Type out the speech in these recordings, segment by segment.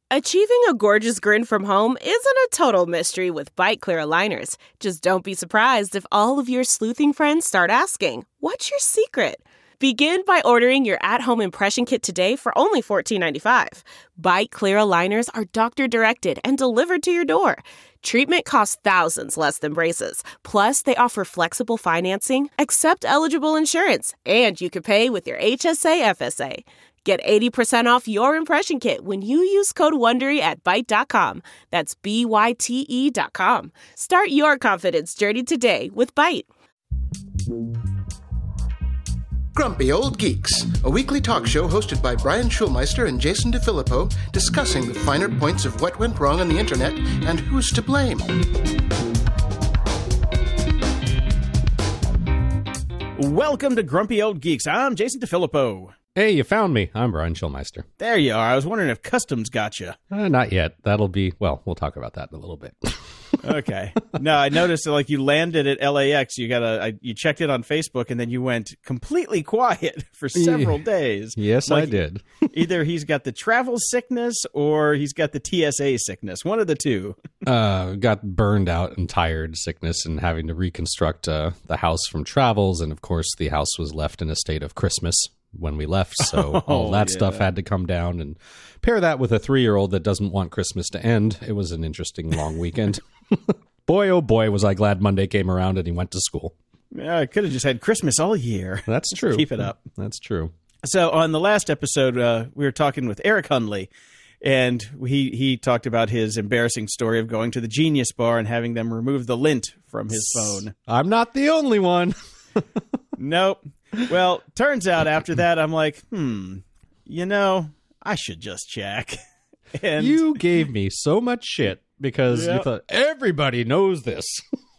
Achieving a gorgeous grin from home isn't a total mystery with Byte Clear aligners. Just don't be surprised if all of your sleuthing friends start asking, "What's your secret?" Begin by ordering your at-home impression kit today for only $14.95. Byte Clear aligners are doctor-directed and delivered to your door. Treatment costs thousands less than braces. Plus, they offer flexible financing, accept eligible insurance, and you can pay with your HSA FSA. Get 80% off your impression kit when you use code WONDERY at Byte.com. That's BYTE.com. Start your confidence journey today with Byte. Grumpy Old Geeks, a weekly talk show hosted by Brian Schulmeister and Jason DeFilippo, discussing the finer points of what went wrong on the internet and who's to blame. Welcome to Grumpy Old Geeks. I'm Jason DeFilippo. Hey, you found me. I'm Brian Schulmeister. There you are. I was wondering if customs got you. Not yet. That'll be, well, we'll talk about that in a little bit. Okay. No, I noticed that, like, you landed at LAX. You checked it on Facebook, and then you went completely quiet for several days. Yes, I did. Either he's got the travel sickness or he's got the TSA sickness. One of the two. Got burned out and tired sickness and having to reconstruct the house from travels. And, of course, the house was left in a state of Christmas when we left, so all that stuff had to come down, and pair that with a 3-year-old that doesn't want Christmas to end. It was an interesting long weekend. Boy, oh boy, was I glad Monday came around and he went to school. Yeah, I could have just had Christmas all year. That's true. Keep it up. That's true. So on the last episode, we were talking with Eric Hundley, and he talked about his embarrassing story of going to the Genius Bar and having them remove the lint from his phone. I'm not the only one. Nope. Well, turns out after that, I'm like, I should just check. And you gave me so much shit because you thought, everybody knows this.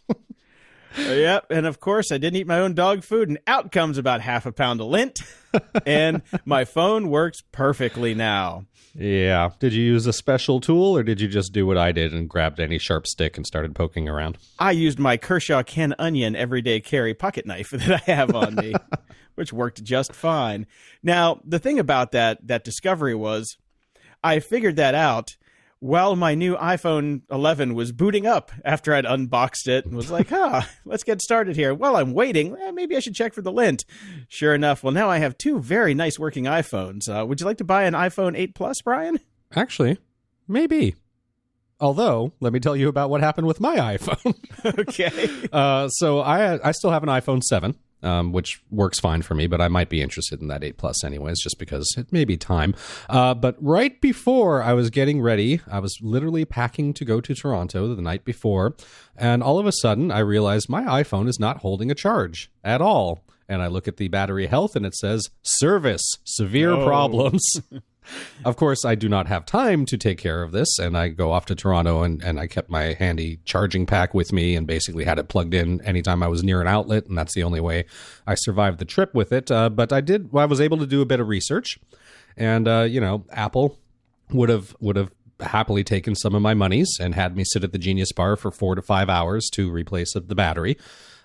Yep. And of course, I didn't eat my own dog food, and out comes about half a pound of lint. And my phone works perfectly now. Yeah. Did you use a special tool, or did you just do what I did and grabbed any sharp stick and started poking around? I used my Kershaw Ken Onion everyday carry pocket knife that I have on me, which worked just fine. Now, the thing about that discovery was I figured that out while my new iPhone 11 was booting up after I'd unboxed it and was like, let's get started here. While I'm waiting, maybe I should check for the lint. Sure enough, well, now I have 2 very nice working iPhones. Would you like to buy an iPhone 8 Plus, Brian? Actually, maybe. Although, let me tell you about what happened with my iPhone. Okay. So I still have an iPhone 7. Which works fine for me, but I might be interested in that 8 Plus anyways, just because it may be time. But right before I was getting ready, I was literally packing to go to Toronto the night before, and all of a sudden I realized my iPhone is not holding a charge at all. And I look at the battery health and it says, service, severe problems. Of course, I do not have time to take care of this, and I go off to Toronto, and I kept my handy charging pack with me and basically had it plugged in anytime I was near an outlet, and that's the only way I survived the trip with it. But I was able to do a bit of research, and, Apple would have happily taken some of my monies and had me sit at the Genius Bar for 4 to 5 hours to replace the battery.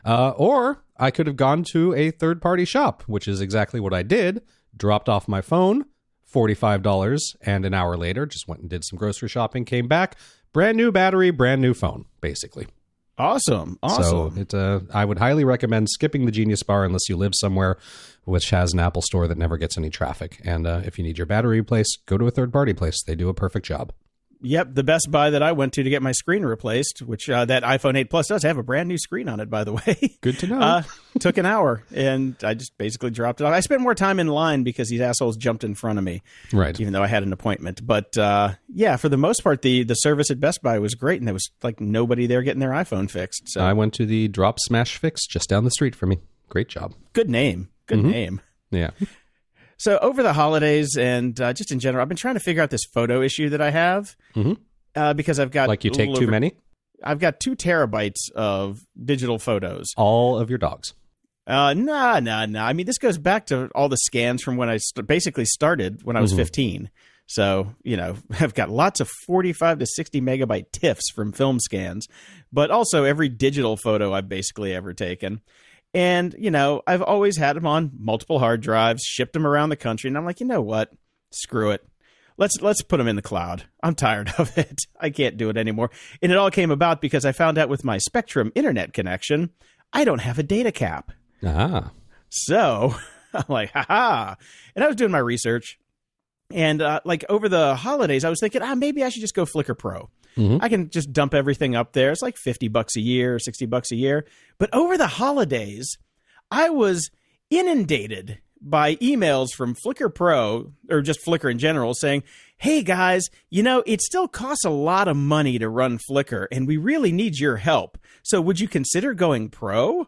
Or I could have gone to a third-party shop, which is exactly what I did, dropped off my phone, $45, and an hour later just went and did some grocery shopping, came back, brand new battery, brand new phone, basically. Awesome. So I would highly recommend skipping the Genius Bar unless you live somewhere which has an Apple store that never gets any traffic. And if you need your battery replaced, go to a third-party place. They do a perfect job. Yep, the Best Buy that I went to get my screen replaced, which that iPhone 8 Plus does have a brand new screen on it, by the way. Good to know. Took an hour, and I just basically dropped it off. I spent more time in line because these assholes jumped in front of me, right? Even though I had an appointment. But for the most part, the service at Best Buy was great, and there was like nobody there getting their iPhone fixed. So I went to the Drop Smash Fix just down the street from me. Great job. Good name. Good name. Yeah. So over the holidays and just in general, I've been trying to figure out this photo issue that I have because I've got... Like you take too many? I've got 2 terabytes of digital photos. All of your dogs? Nah. I mean, this goes back to all the scans from when I basically started when I was 15. So, I've got lots of 45 to 60 megabyte TIFFs from film scans, but also every digital photo I've basically ever taken. And, I've always had them on multiple hard drives, shipped them around the country. And I'm like, you know what? Screw it. let's put them in the cloud. I'm tired of it. I can't do it anymore. And it all came about because I found out with my Spectrum internet connection, I don't have a data cap. Ah. So I'm like, ha. And I was doing my research. And like over the holidays, I was thinking, maybe I should just go Flickr Pro. I can just dump everything up there. It's like $50 a year, $60 a year. But over the holidays, I was inundated by emails from Flickr Pro, or just Flickr in general, saying, hey guys, it still costs a lot of money to run Flickr, and we really need your help. So would you consider going pro?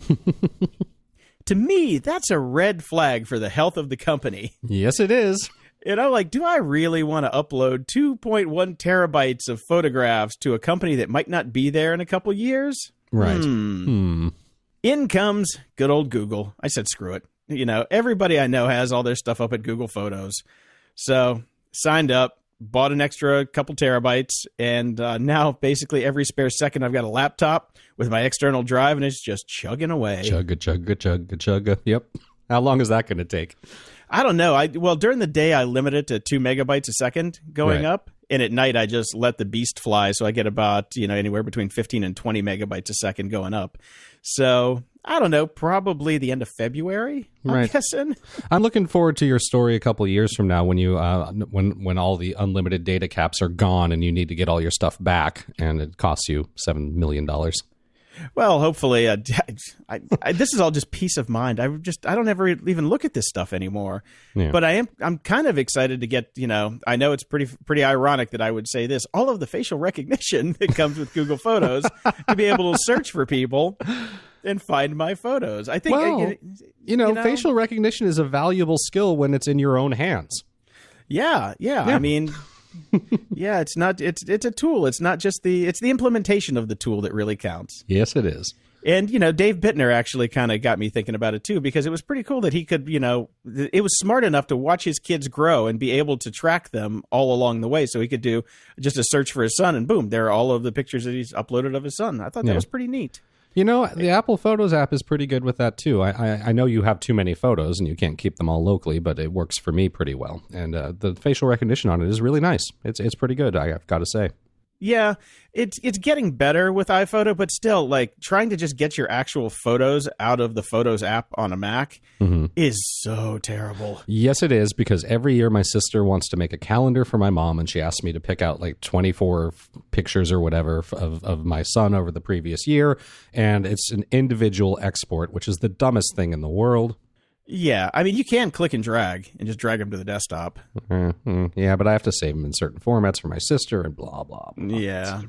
To me, that's a red flag for the health of the company. Yes, it is. Like, do I really want to upload 2.1 terabytes of photographs to a company that might not be there in a couple years? Right. In comes good old Google. I said, screw it. Everybody I know has all their stuff up at Google Photos. So signed up, bought an extra couple terabytes, and now basically every spare second I've got a laptop with my external drive, and it's just chugging away. Chugga. Yep. How long is that going to take? I don't know. During the day, I limit it to 2 megabytes a second going up. And at night, I just let the beast fly. So I get about, anywhere between 15 and 20 megabytes a second going up. So I don't know, probably the end of February, I'm guessing. I'm looking forward to your story a couple of years from now when you when all the unlimited data caps are gone and you need to get all your stuff back and it costs you $7 million. Well, hopefully, this is all just peace of mind. I don't ever even look at this stuff anymore. Yeah. But I'm kind of excited to get, I know it's pretty ironic that I would say this, all of the facial recognition that comes with Google Photos to be able to search for people and find my photos. I think, facial recognition is a valuable skill when it's in your own hands. Yeah. I mean, yeah, it's a tool. It's not just it's the implementation of the tool that really counts. Yes, it is. And, Dave Bittner actually kind of got me thinking about it, too, because it was pretty cool that he could, it was smart enough to watch his kids grow and be able to track them all along the way. So he could do just a search for his son and boom, there are all of the pictures that he's uploaded of his son. I thought that was pretty neat. The Apple Photos app is pretty good with that, too. I know you have too many photos and you can't keep them all locally, but it works for me pretty well. And the facial recognition on it is really nice. It's pretty good, I've got to say. Yeah, it's getting better with iPhoto, but still, like, trying to just get your actual photos out of the Photos app on a Mac is so terrible. Yes, it is, because every year my sister wants to make a calendar for my mom, and she asks me to pick out, like, 24 pictures or whatever of my son over the previous year, and it's an individual export, which is the dumbest thing in the world. Yeah, I mean, you can click and drag and just drag them to the desktop. Yeah, but I have to save them in certain formats for my sister and blah, blah, blah. Yeah.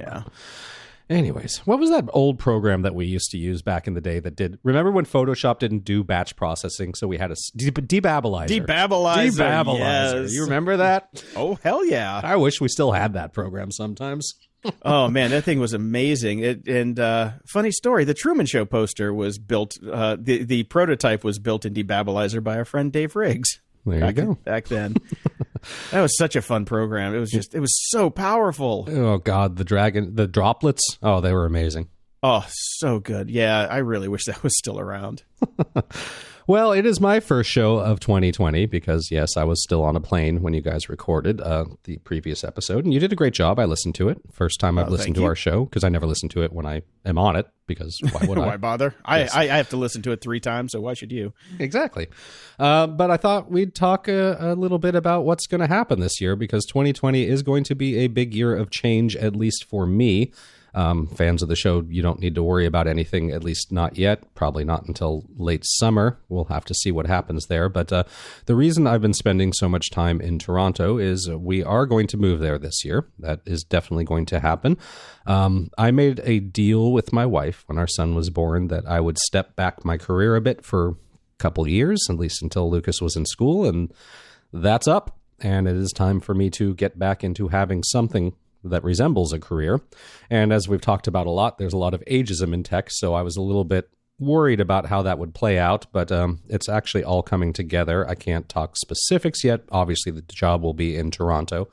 Anyways, what was that old program that we used to use back in the day that did... Remember when Photoshop didn't do batch processing, so we had a Debabbilizer. Debabbilizer, yes. You remember that? Oh, hell yeah. I wish we still had that program sometimes. Oh, man, that thing was amazing. Funny story, the Truman Show poster was built, the prototype was built in Debabbilizer by our friend Dave Riggs. There you go. Back then. That was such a fun program. It was so powerful. Oh, God, the droplets. Oh, they were amazing. Oh, so good. Yeah, I really wish that was still around. Well, it is my first show of 2020 because, yes, I was still on a plane when you guys recorded the previous episode, and you did a great job. I listened to it. First time I've listened to our show, because I never listen to it when I am on it, because why would I? Why bother? Yes. I have to listen to it 3 times, so why should you? Exactly. But I thought we'd talk a little bit about what's going to happen this year, because 2020 is going to be a big year of change, at least for me. Fans of the show, you don't need to worry about anything, at least not yet. Probably not until late summer. We'll have to see what happens there. But the reason I've been spending so much time in Toronto is we are going to move there this year. That is definitely going to happen. I made a deal with my wife when our son was born that I would step back my career a bit for a couple years, at least until Lucas was in school. And that's up. And it is time for me to get back into having something that resembles a career. And as we've talked about a lot, there's a lot of ageism in tech, so I was a little bbit worried about how that would play out, but it's actually all coming together. I can't talk specifics yet. Obviously, the job will be in Toronto.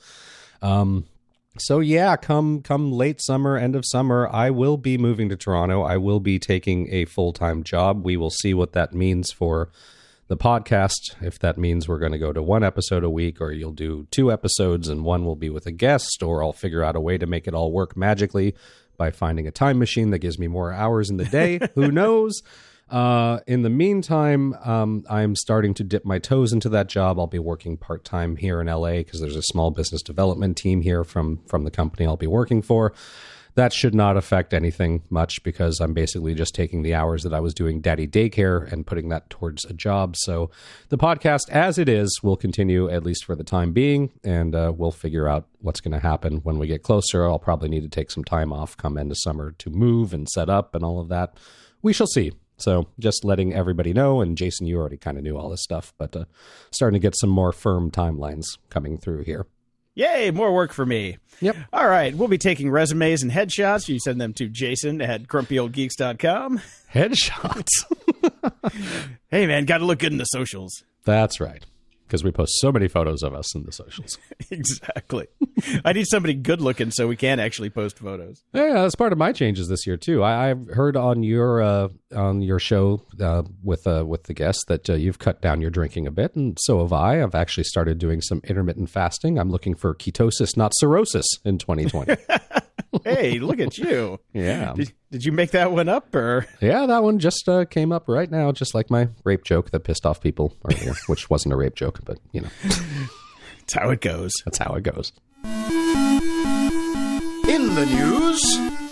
So yeah, come late summer, end of summer, I will be moving to Toronto. I will be taking a full-time job. We will see what that means for the podcast, if that means we're going to go to 1 episode a week, or you'll do 2 episodes and one will be with a guest, or I'll figure out a way to make it all work magically by finding a time machine that gives me more hours in the day. Who knows? In the meantime, I'm starting to dip my toes into that job. I'll be working part-time here in LA because there's a small business development team here from the company I'll be working for. That should not affect anything much because I'm basically just taking the hours that I was doing daddy daycare and putting that towards a job. So the podcast as it is will continue, at least for the time being, and we'll figure out what's going to happen when we get closer. I'll probably need to take some time off come end of summer to move and set up and all of that. We shall see. So just letting everybody know, and Jason, you already kind of knew all this stuff, but starting to get some more firm timelines coming through here. Yay, more work for me. Yep. All right, we'll be taking resumes and headshots. You send them to Jason at grumpyoldgeeks.com. Headshots? Hey, man, got to look good in the socials. That's right, because we post so many photos of us in the socials. Exactly. I need somebody good looking so we can actually post photos. Yeah, that's part of my changes this year too. I've heard on your show with the guests that you've cut down your drinking a bit, and so have I. I've actually started doing some intermittent fasting. I'm looking for ketosis, not cirrhosis, in 2020. Hey, look at you. Yeah. Did you make that one up, or? Yeah, that one just came up right now, just like my rape joke that pissed off people earlier, which wasn't a rape joke, but you know. That's how it goes. That's how it goes. In the news,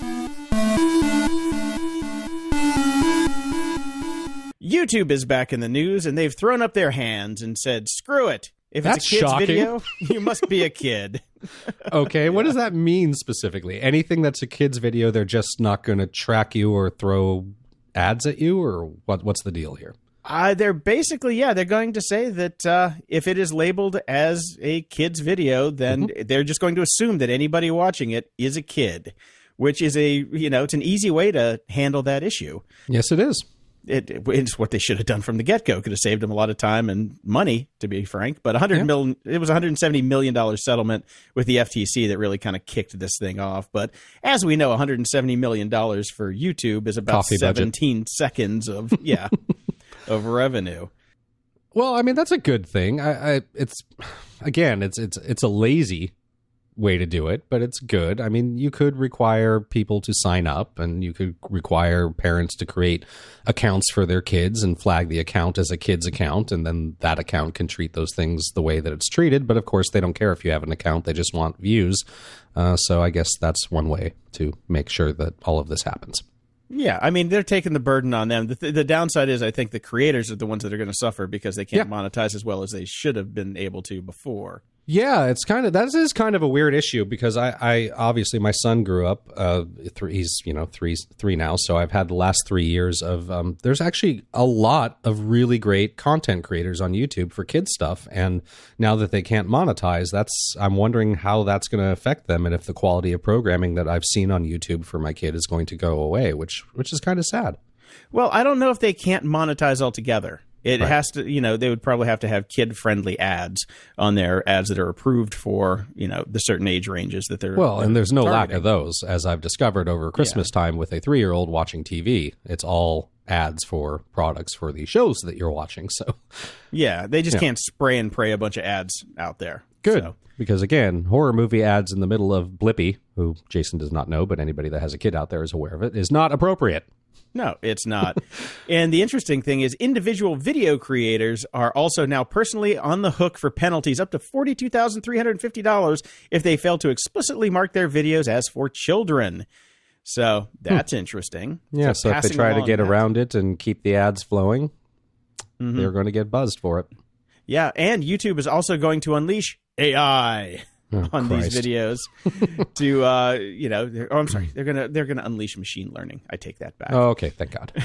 YouTube is back in the news, and they've thrown up their hands and said, screw it. If That's it's a kid's shocking. video, you must be a kid. Okay, what does that mean specifically? Anything that's a kid's video, they're just not going to track you or throw ads at you, or what's the deal here? They're basically, they're going to say that if it is labeled as a kid's video, then they're just going to assume that anybody watching it is a kid, which is it's an easy way to handle that issue. Yes, it is. It's what they should have done from the get-go. Could have saved them a lot of time and money, to be frank. But it was a $170 million settlement with the FTC that really kind of kicked this thing off. But as we know, $170 million for YouTube is about Coffee 17 seconds of of revenue. Well, I mean, that's a good thing. It's a lazy way to do it, but it's good. I mean, you could require people to sign up, and you could require parents to create accounts for their kids and flag the account as a kid's account, and then that account can treat those things the way that it's treated. But of course, they don't care if you have an account. They just want views. So I guess that's one way to make sure that all of this happens. Yeah, I mean, they're taking the burden on them. The downside is I think the creators are the ones that are going to suffer because they can't monetize as well as they should have been able to before. Yeah, that is kind of a weird issue because I obviously my son grew up. He's 3 now, so I've had the last 3 years of. There's actually a lot of really great content creators on YouTube for kids stuff, and now that they can't monetize, I'm wondering how that's going to affect them, and if the quality of programming that I've seen on YouTube for my kid is going to go away, which is kind of sad. Well, I don't know if they can't monetize altogether. It has to, they would probably have to have kid-friendly ads on their ads that are approved for, the certain age ranges that they're and there's no targeting. lack of those, as I've discovered over Christmas time with a 3-year-old watching TV. It's all ads for products for the shows that you're watching. So, yeah, they just can't spray and pray a bunch of ads out there. Good. So. Because, again, horror movie ads in the middle of Blippi, who Jason does not know, but anybody that has a kid out there is aware of it, is not appropriate. No, it's not. And the interesting thing is individual video creators are also now personally on the hook for penalties up to $42,350 if they fail to explicitly mark their videos as for children. So that's interesting. Yeah, so if they try to get around it and keep the ads flowing, they're going to get buzzed for it. Yeah, and YouTube is also going to unleash AI on these videos to I'm sorry, they're gonna unleash machine learning. I take that back. Oh, okay, thank God.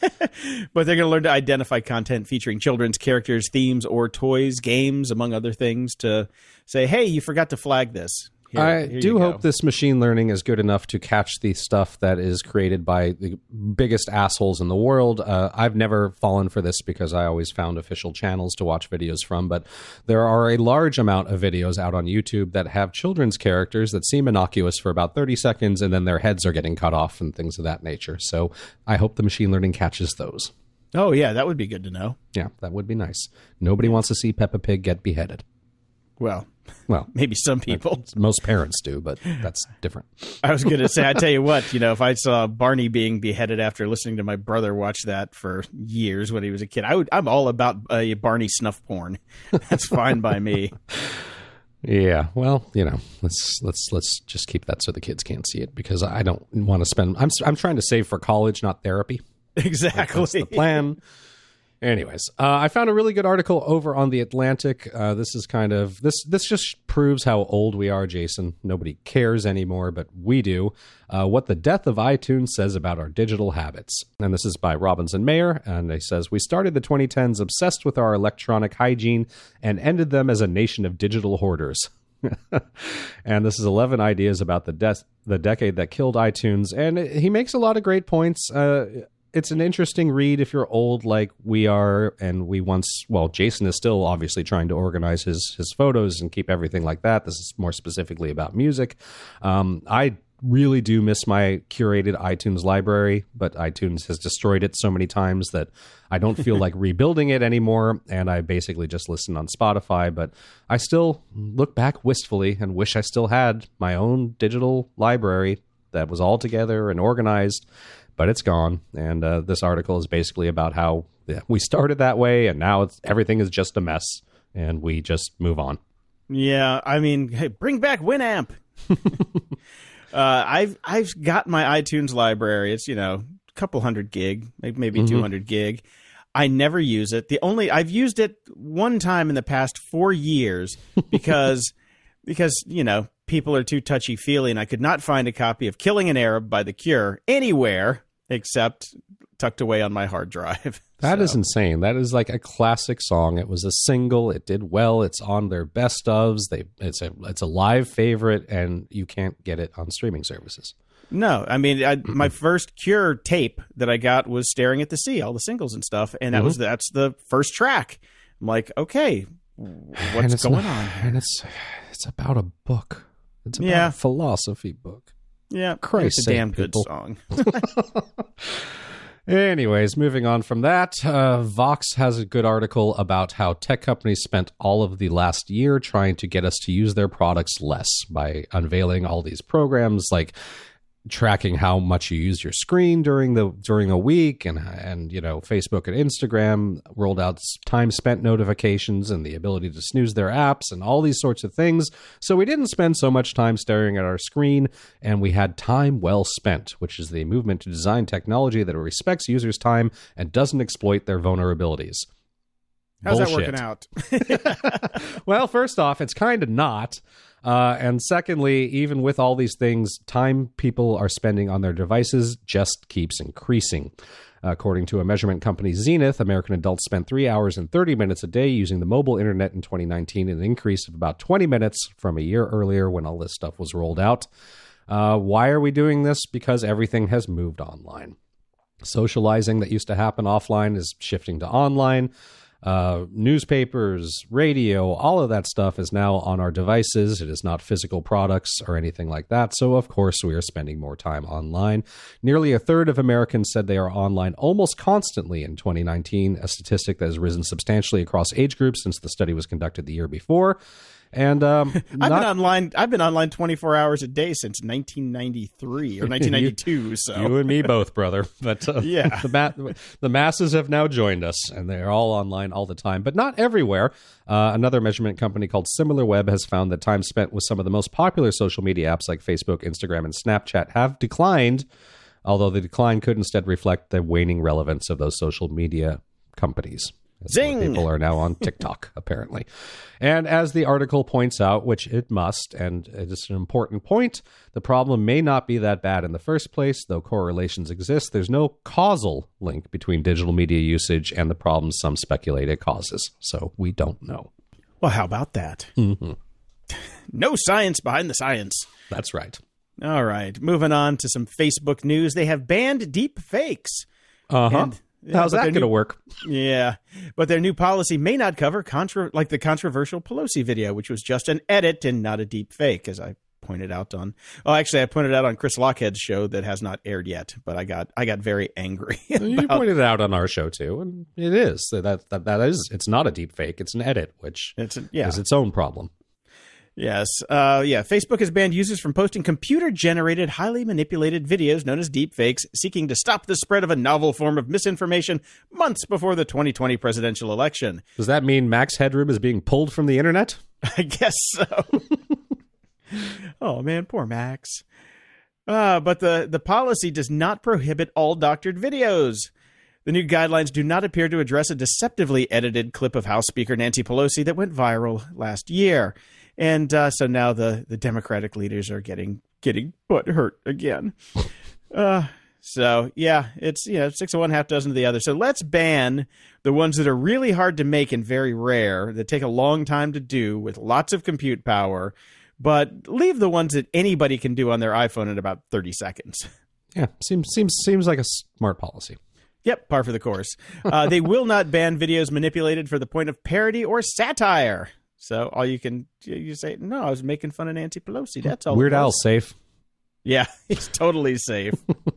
But they're gonna learn to identify content featuring children's characters, themes, or toys, games, among other things, to say, hey, you forgot to flag this. I do hope this machine learning is good enough to catch the stuff that is created by the biggest assholes in the world. I've never fallen for this because I always found official channels to watch videos from, but there are a large amount of videos out on YouTube that have children's characters that seem innocuous for about 30 seconds, and then their heads are getting cut off and things of that nature. So I hope the machine learning catches those. Oh, yeah, that would be good to know. Yeah, that would be nice. Nobody wants to see Peppa Pig get beheaded. Well, Well, maybe some people. most parents do, but that's different. I was going to say, I tell you what, if I saw Barney being beheaded after listening to my brother watch that for years when he was a kid, I'm all about Barney snuff porn. That's fine by me. Yeah, well, let's just keep that so the kids can't see it, because I don't want to spend. I'm trying to save for college, not therapy. Exactly. That's the plan. Anyways, I found a really good article over on The Atlantic. This is kind of this just proves how old we are, Jason. Nobody cares anymore, but we do. What the death of iTunes says about our digital habits. And this is by Robinson Mayer, and it says, "We started the 2010s obsessed with our electronic hygiene and ended them as a nation of digital hoarders." And this is 11 ideas about the decade that killed iTunes. And he makes a lot of great points. It's an interesting read if you're old like we are, and Jason is still obviously trying to organize his photos and keep everything like that. This is more specifically about music. I really do miss my curated iTunes library, but iTunes has destroyed it so many times that I don't feel like rebuilding it anymore, and I basically just listen on Spotify. But I still look back wistfully and wish I still had my own digital library that was all together and organized. But it's gone, and this article is basically about how we started that way, and now everything is just a mess, and we just move on. Yeah, I mean, hey, bring back Winamp. I've got my iTunes library. It's a couple hundred gig, maybe 200 gig. I never use it. I've used it one time in the past 4 years because people are too touchy-feely, and I could not find a copy of Killing an Arab by The Cure anywhere except tucked away on my hard drive. That is insane. That is like a classic song. It was a single. It did well. It's on their best ofs. It's a live favorite, and you can't get it on streaming services. No, I mean, my first Cure tape that I got was Staring at the Sea, all the singles and stuff, and that's the first track. I'm like, okay, what's going on? And it's about a book. It's about a philosophy book. Yeah, Christ, it's a damn good song. Anyways, moving on from that, Vox has a good article about how tech companies spent all of the last year trying to get us to use their products less by unveiling all these programs like tracking how much you use your screen during a week, and Facebook and Instagram rolled out time spent notifications and the ability to snooze their apps and all these sorts of things. So we didn't spend so much time staring at our screen, and we had time well spent, which is the movement to design technology that respects users' time and doesn't exploit their vulnerabilities. How's Bullshit. that working out? Well, first off, it's kind of not. And secondly, even with all these things, time people are spending on their devices just keeps increasing. According to a measurement company, Zenith, American adults spent 3 hours and 30 minutes a day using the mobile internet in 2019, an increase of about 20 minutes from a year earlier when all this stuff was rolled out. Why are we doing this? Because everything has moved online. Socializing that used to happen offline is shifting to online. Newspapers, radio, all of that stuff is now on our devices. It is not physical products or anything like that. So, of course, we are spending more time online. Nearly a third of Americans said they are online almost constantly in 2019, a statistic that has risen substantially across age groups since the study was conducted the year before. And I've been online 24 hours a day since 1993 or 1992. So you and me both, brother. But yeah, the masses have now joined us, and they're all online all the time, but not everywhere. Another measurement company called SimilarWeb has found that time spent with some of the most popular social media apps like Facebook, Instagram, and Snapchat have declined, although the decline could instead reflect the waning relevance of those social media companies. Zing! People are now on TikTok, apparently. And as the article points out, which it must, and it is an important point, the problem may not be that bad in the first place, though correlations exist. There's no causal link between digital media usage and the problems some speculate it causes. So we don't know. Well, how about that? Mm-hmm. No science behind the science. That's right. All right. Moving on to some Facebook news. They have banned deep fakes. Uh-huh. How's that going to work? Yeah, but their new policy may not cover the controversial Pelosi video, which was just an edit and not a deep fake, as I pointed out on. Oh, actually, I pointed out on Chris Lockhead's show that has not aired yet. But I got very angry. You pointed it out on our show too, and it is that is. It's not a deep fake; it's an edit, which is its own problem. Yes. Facebook has banned users from posting computer-generated, highly manipulated videos known as deepfakes, seeking to stop the spread of a novel form of misinformation months before the 2020 presidential election. Does that mean Max Headroom is being pulled from the internet? I guess so. Oh, man, poor Max. But the policy does not prohibit all doctored videos. The new guidelines do not appear to address a deceptively edited clip of House Speaker Nancy Pelosi that went viral last year. And so now the Democratic leaders are getting butt hurt again. So, yeah, it's 6 of one, half dozen of the other. So let's ban the ones that are really hard to make and very rare, that take a long time to do with lots of compute power, but leave the ones that anybody can do on their iPhone in about 30 seconds. Yeah, seems like a smart policy. Yep, par for the course. They will not ban videos manipulated for the point of parody or satire. So all you say, no, I was making fun of Nancy Pelosi. That's all. Weird Al's safe. Yeah, he's totally safe.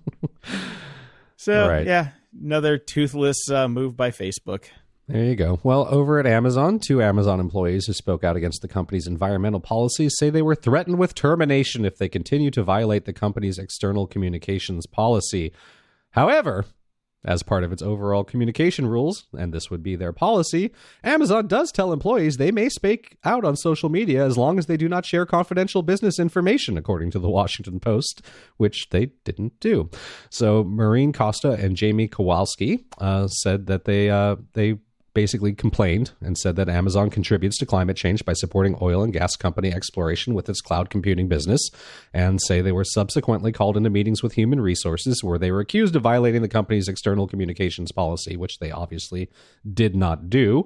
So, right. Yeah, another toothless move by Facebook. There you go. Well, over at Amazon, 2 Amazon employees who spoke out against the company's environmental policies say they were threatened with termination if they continue to violate the company's external communications policy. However, as part of its overall communication rules, and this would be their policy, Amazon does tell employees they may speak out on social media as long as they do not share confidential business information, according to the Washington Post, which they didn't do. So Maureen Costa and Jamie Kowalski said that they basically complained and said that Amazon contributes to climate change by supporting oil and gas company exploration with its cloud computing business, and say they were subsequently called into meetings with human resources where they were accused of violating the company's external communications policy, which they obviously did not do.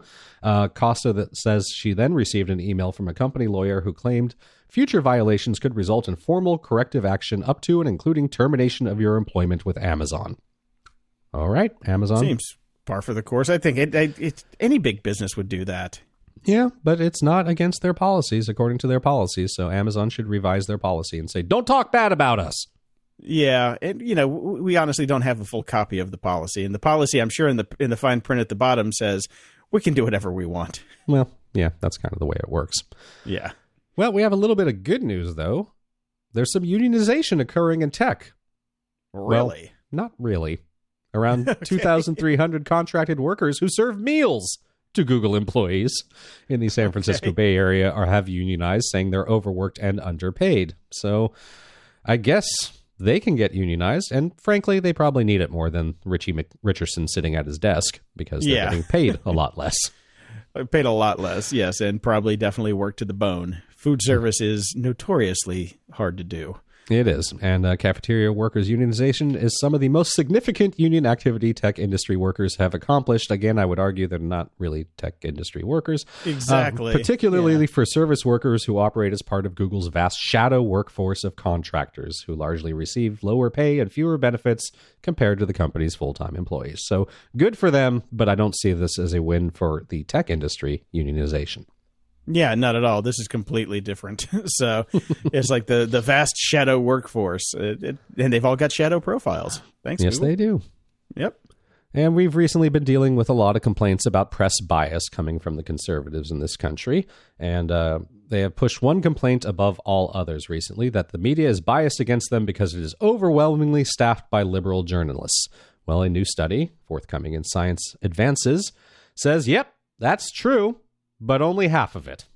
Costa says she then received an email from a company lawyer who claimed future violations could result in formal corrective action up to and including termination of your employment with Amazon. All right, Amazon. Seems par for the course. I think it's any big business would do that. Yeah, but it's not against their policies, according to their policies. So Amazon should revise their policy and say, don't talk bad about us. Yeah, and we honestly don't have a full copy of the policy. And the policy, I'm sure in the fine print at the bottom says we can do whatever we want. Well, yeah, that's kind of the way it works. Yeah. Well, we have a little bit of good news, though. There's some unionization occurring in tech. Really? Well, not really. Around okay. 2,300 contracted workers who serve meals to Google employees in the San Francisco Bay Area have unionized, saying they're overworked and underpaid. So I guess they can get unionized, and frankly, they probably need it more than Richie Richardson sitting at his desk because they're getting paid a lot less. Paid a lot less, yes, and probably definitely worked to the bone. Food service is notoriously hard to do. It is, and cafeteria workers unionization is some of the most significant union activity tech industry workers have accomplished. Again, I would argue they're not really tech industry workers. Exactly. Particularly for service workers who operate as part of Google's vast shadow workforce of contractors who largely receive lower pay and fewer benefits compared to the company's full-time employees. So good for them, but I don't see this as a win for the tech industry unionization. Yeah, not at all. This is completely different. So it's like the vast shadow workforce. And they've all got shadow profiles. Thanks, Yes, Google. They do. Yep. And we've recently been dealing with a lot of complaints about press bias coming from the conservatives in this country. And they have pushed one complaint above all others recently, that the media is biased against them because it is overwhelmingly staffed by liberal journalists. Well, a new study, forthcoming in Science Advances, says, yep, that's true, but only half of it.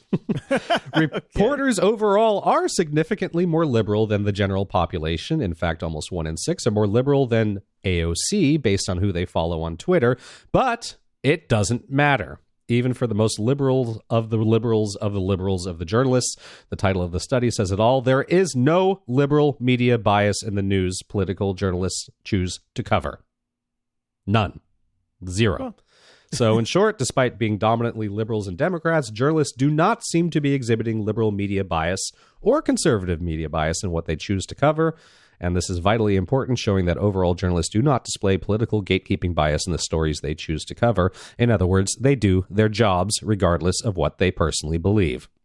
Reporters overall are significantly more liberal than the general population. In fact, almost 1 in 6 are more liberal than AOC based on who they follow on Twitter. But it doesn't matter. Even for the most liberal of the liberals of the liberals of the journalists, the title of the study says it all. There is no liberal media bias in the news political journalists choose to cover. None. Zero. Well. So, in short, despite being dominantly liberals and Democrats, journalists do not seem to be exhibiting liberal media bias or conservative media bias in what they choose to cover. And this is vitally important, showing that overall journalists do not display political gatekeeping bias in the stories they choose to cover. In other words, they do their jobs regardless of what they personally believe.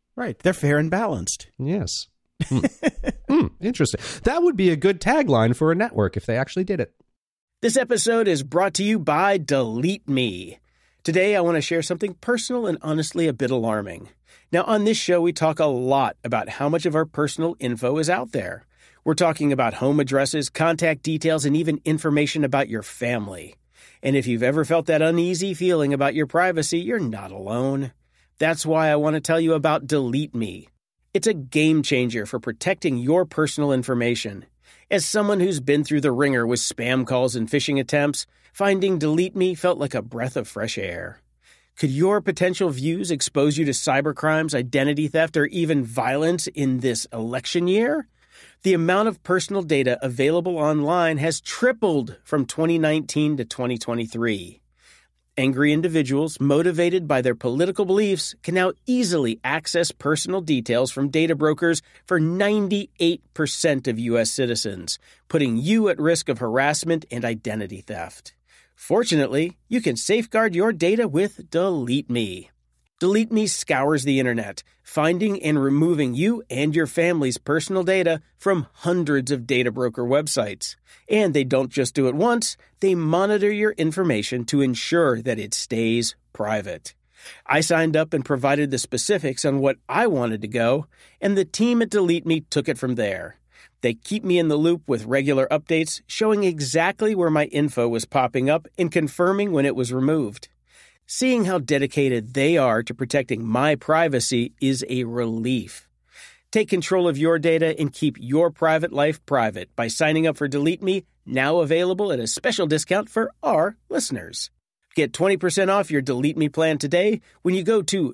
Right. They're fair and balanced. Yes. Interesting. That would be a good tagline for a network if they actually did it. This episode is brought to you by Delete Me. Today, I want to share something personal and honestly a bit alarming. Now, on this show, we talk a lot about how much of our personal info is out there. We're talking about home addresses, contact details, and even information about your family. And if you've ever felt that uneasy feeling about your privacy, you're not alone. That's why I want to tell you about Delete Me. It's a game changer for protecting your personal information. As someone who's been through the ringer with spam calls and phishing attempts, finding Delete Me felt like a breath of fresh air. Could your potential views expose you to cybercrimes, identity theft, or even violence in this election year? The amount of personal data available online has tripled from 2019 to 2023. Angry individuals, motivated by their political beliefs, can now easily access personal details from data brokers for 98% of U.S. citizens, putting you at risk of harassment and identity theft. Fortunately, you can safeguard your data with Delete Me. Delete Me scours the internet, finding and removing you and your family's personal data from hundreds of data broker websites. And they don't just do it once, they monitor your information to ensure that it stays private. I signed up and provided the specifics on what I wanted to go, and the team at Delete Me took it from there. They keep me in the loop with regular updates, showing exactly where my info was popping up and confirming when it was removed. Seeing how dedicated they are to protecting my privacy is a relief. Take control of your data and keep your private life private by signing up for Delete Me, now available at a special discount for our listeners. Get 20% off your Delete Me plan today when you go to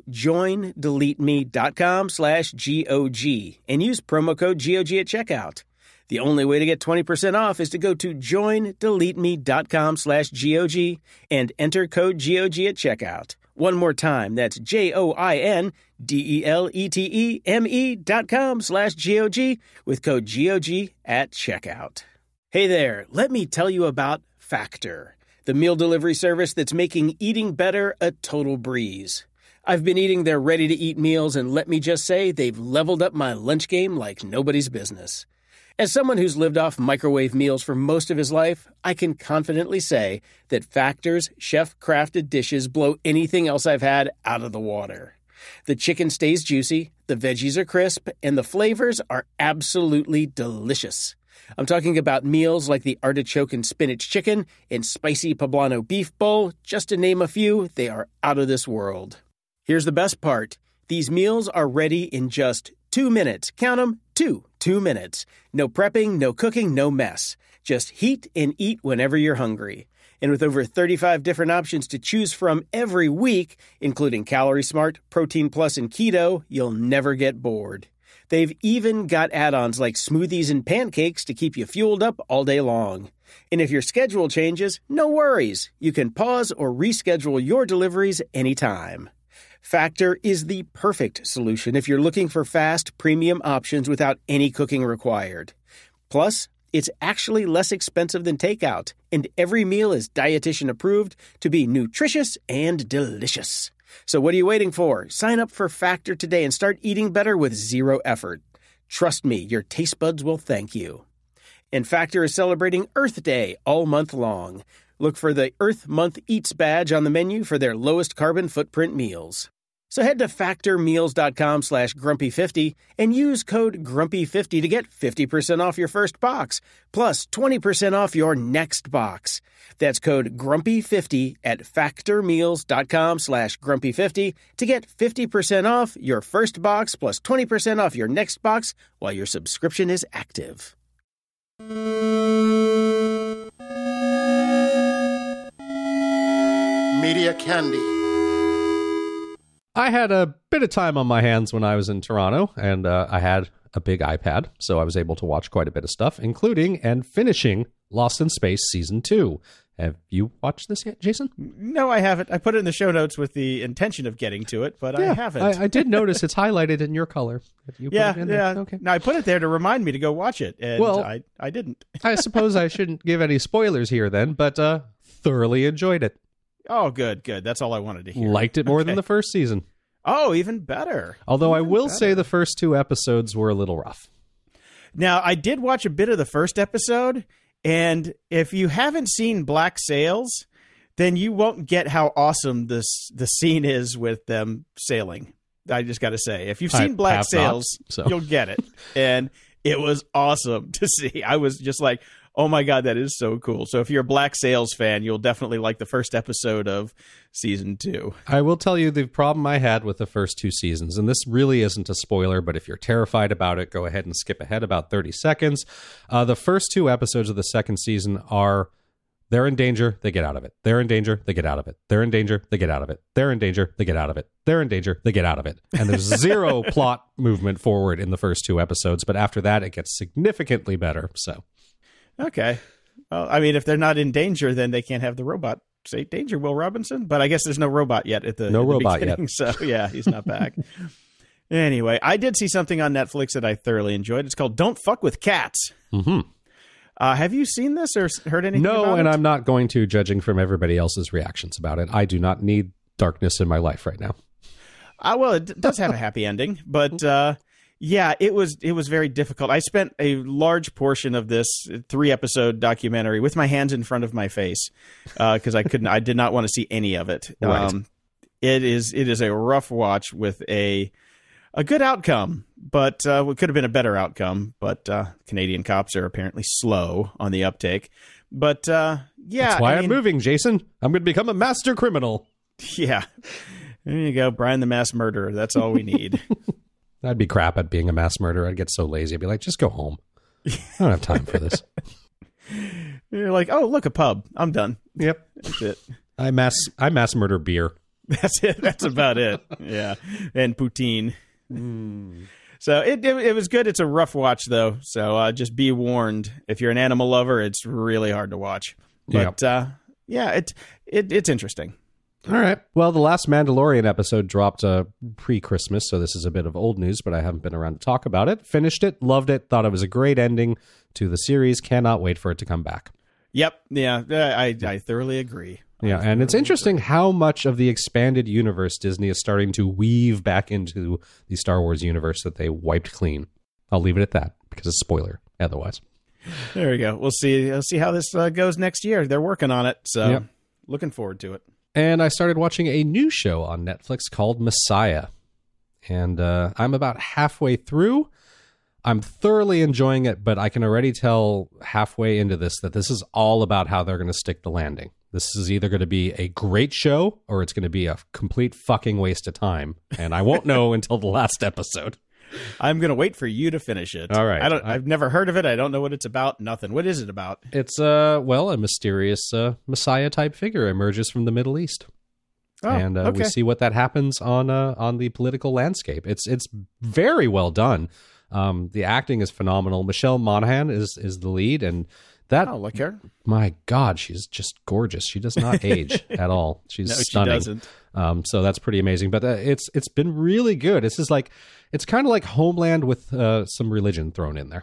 joindeleteme.com/GOG and use promo code GOG at checkout. The only way to get 20% off is to go to joindeleteme.com/GOG and enter code GOG at checkout. One more time, that's joindeleteme.com/GOG with code GOG at checkout. Hey there, let me tell you about Factor, the meal delivery service that's making eating better a total breeze. I've been eating their ready-to-eat meals, and let me just say, they've leveled up my lunch game like nobody's business. As someone who's lived off microwave meals for most of his life, I can confidently say that Factor's chef-crafted dishes blow anything else I've had out of the water. The chicken stays juicy, the veggies are crisp, and the flavors are absolutely delicious. I'm talking about meals like the artichoke and spinach chicken and spicy poblano beef bowl. Just to name a few, they are out of this world. Here's the best part. These meals are ready in just 2 minutes. Count them, 2 minutes. No prepping, no cooking, no mess. Just heat and eat whenever you're hungry. And with over 35 different options to choose from every week, including Calorie Smart, Protein Plus, and Keto, you'll never get bored. They've even got add-ons like smoothies and pancakes to keep you fueled up all day long. And if your schedule changes, no worries. You can pause or reschedule your deliveries anytime. Factor is the perfect solution if you're looking for fast, premium options without any cooking required. Plus, it's actually less expensive than takeout, and every meal is dietitian approved to be nutritious and delicious. So what are you waiting for? Sign up for Factor today and start eating better with zero effort. Trust me, your taste buds will thank you. And Factor is celebrating Earth Day all month long. Look for the Earth Month Eats badge on the menu for their lowest carbon footprint meals. So head to factormeals.com/grumpy50 and use code grumpy50 to get 50% off your first box, plus 20% off your next box. That's code grumpy50 at factormeals.com/grumpy50 to get 50% off your first box, plus 20% off your next box while your subscription is active. Media Candy. I had a bit of time on my hands when I was in Toronto, and I had a big iPad, so I was able to watch quite a bit of stuff, including and finishing Lost in Space Season 2. Have you watched this yet, Jason? No, I haven't. I put it in the show notes with the intention of getting to it, but I haven't. I did notice it's highlighted in your color. You put it in there? Okay. No, I put it there to remind me to go watch it, and I didn't. I suppose I shouldn't give any spoilers here then, but thoroughly enjoyed it. Oh, good. That's all I wanted to hear. Liked it more than the first season. Oh, even better. Although I will say the first 2 episodes were a little rough. Now, I did watch a bit of the first episode, and if you haven't seen Black Sails, then you won't get how awesome the scene is with them sailing. I just got to say, if you've seen Black Sails, you'll get it. And it was awesome to see. I was just like, oh my God, that is so cool. So if you're a Black Sails fan, you'll definitely like the first episode of season 2. I will tell you the problem I had with the first 2 seasons, and this really isn't a spoiler, but if you're terrified about it, go ahead and skip ahead about 30 seconds. The first 2 episodes of the second season are, they're in danger, they get out of it. They're in danger, they get out of it. They're in danger, they get out of it. They're in danger, they get out of it. They're in danger, they get out of it. And there's zero plot movement forward in the first 2 episodes, but after that, it gets significantly better. So, okay. Well, I mean, if they're not in danger, then they can't have the robot say danger, Will Robinson. But I guess there's no robot yet at the beginning, so yeah, he's not back. Anyway, I did see something on Netflix that I thoroughly enjoyed. It's called Don't Fuck with Cats. Mm-hmm. Have you seen this or heard anything about it? No, and I'm not going to, judging from everybody else's reactions about it. I do not need darkness in my life right now. Well, it does have a happy ending, but yeah, it was very difficult. I spent a large portion of this 3-episode documentary with my hands in front of my face because I did not want to see any of it. Right. It is a rough watch with a good outcome, but it could have been a better outcome. But Canadian cops are apparently slow on the uptake. But yeah, that's why I'm moving, Jason. I'm going to become a master criminal. Yeah, there you go, Brian the Mass Murderer. That's all we need. I'd be crap at being a mass murderer. I'd get so lazy. I'd be like, just go home. I don't have time for this. You're like, oh, look, a pub. I'm done. Yep, that's it. I mass murder beer. That's it. That's about it. Yeah, and poutine. So it was good. It's a rough watch though, so just be warned. If you're an animal lover, it's really hard to watch. But yeah, it's interesting. All right. Well, the last Mandalorian episode dropped pre-Christmas, so this is a bit of old news, but I haven't been around to talk about it. Finished it, loved it, thought it was a great ending to the series. Cannot wait for it to come back. Yep. Yeah, I thoroughly agree. Yeah, and it's interesting how much of the expanded universe Disney is starting to weave back into the Star Wars universe that they wiped clean. I'll leave it at that because it's spoiler otherwise. There we go. We'll see how this goes next year. They're working on it, so looking forward to it. And I started watching a new show on Netflix called Messiah. And I'm about halfway through. I'm thoroughly enjoying it, but I can already tell halfway into this that this is all about how they're going to stick the landing. This is either going to be a great show or it's going to be a complete fucking waste of time. And I won't know until the last episode. I'm going to wait for you to finish it. All right. I've never heard of it. I don't know what it's about. Nothing. What is it about? It's a mysterious Messiah type figure emerges from the Middle East. Oh, and we see what that happens on the political landscape. It's very well done. The acting is phenomenal. Michelle Monaghan is the lead, and that like her. My God, she's just gorgeous. She does not age at all. She's stunning. She doesn't. So that's pretty amazing. But it's been really good. It's kind of like Homeland with some religion thrown in there.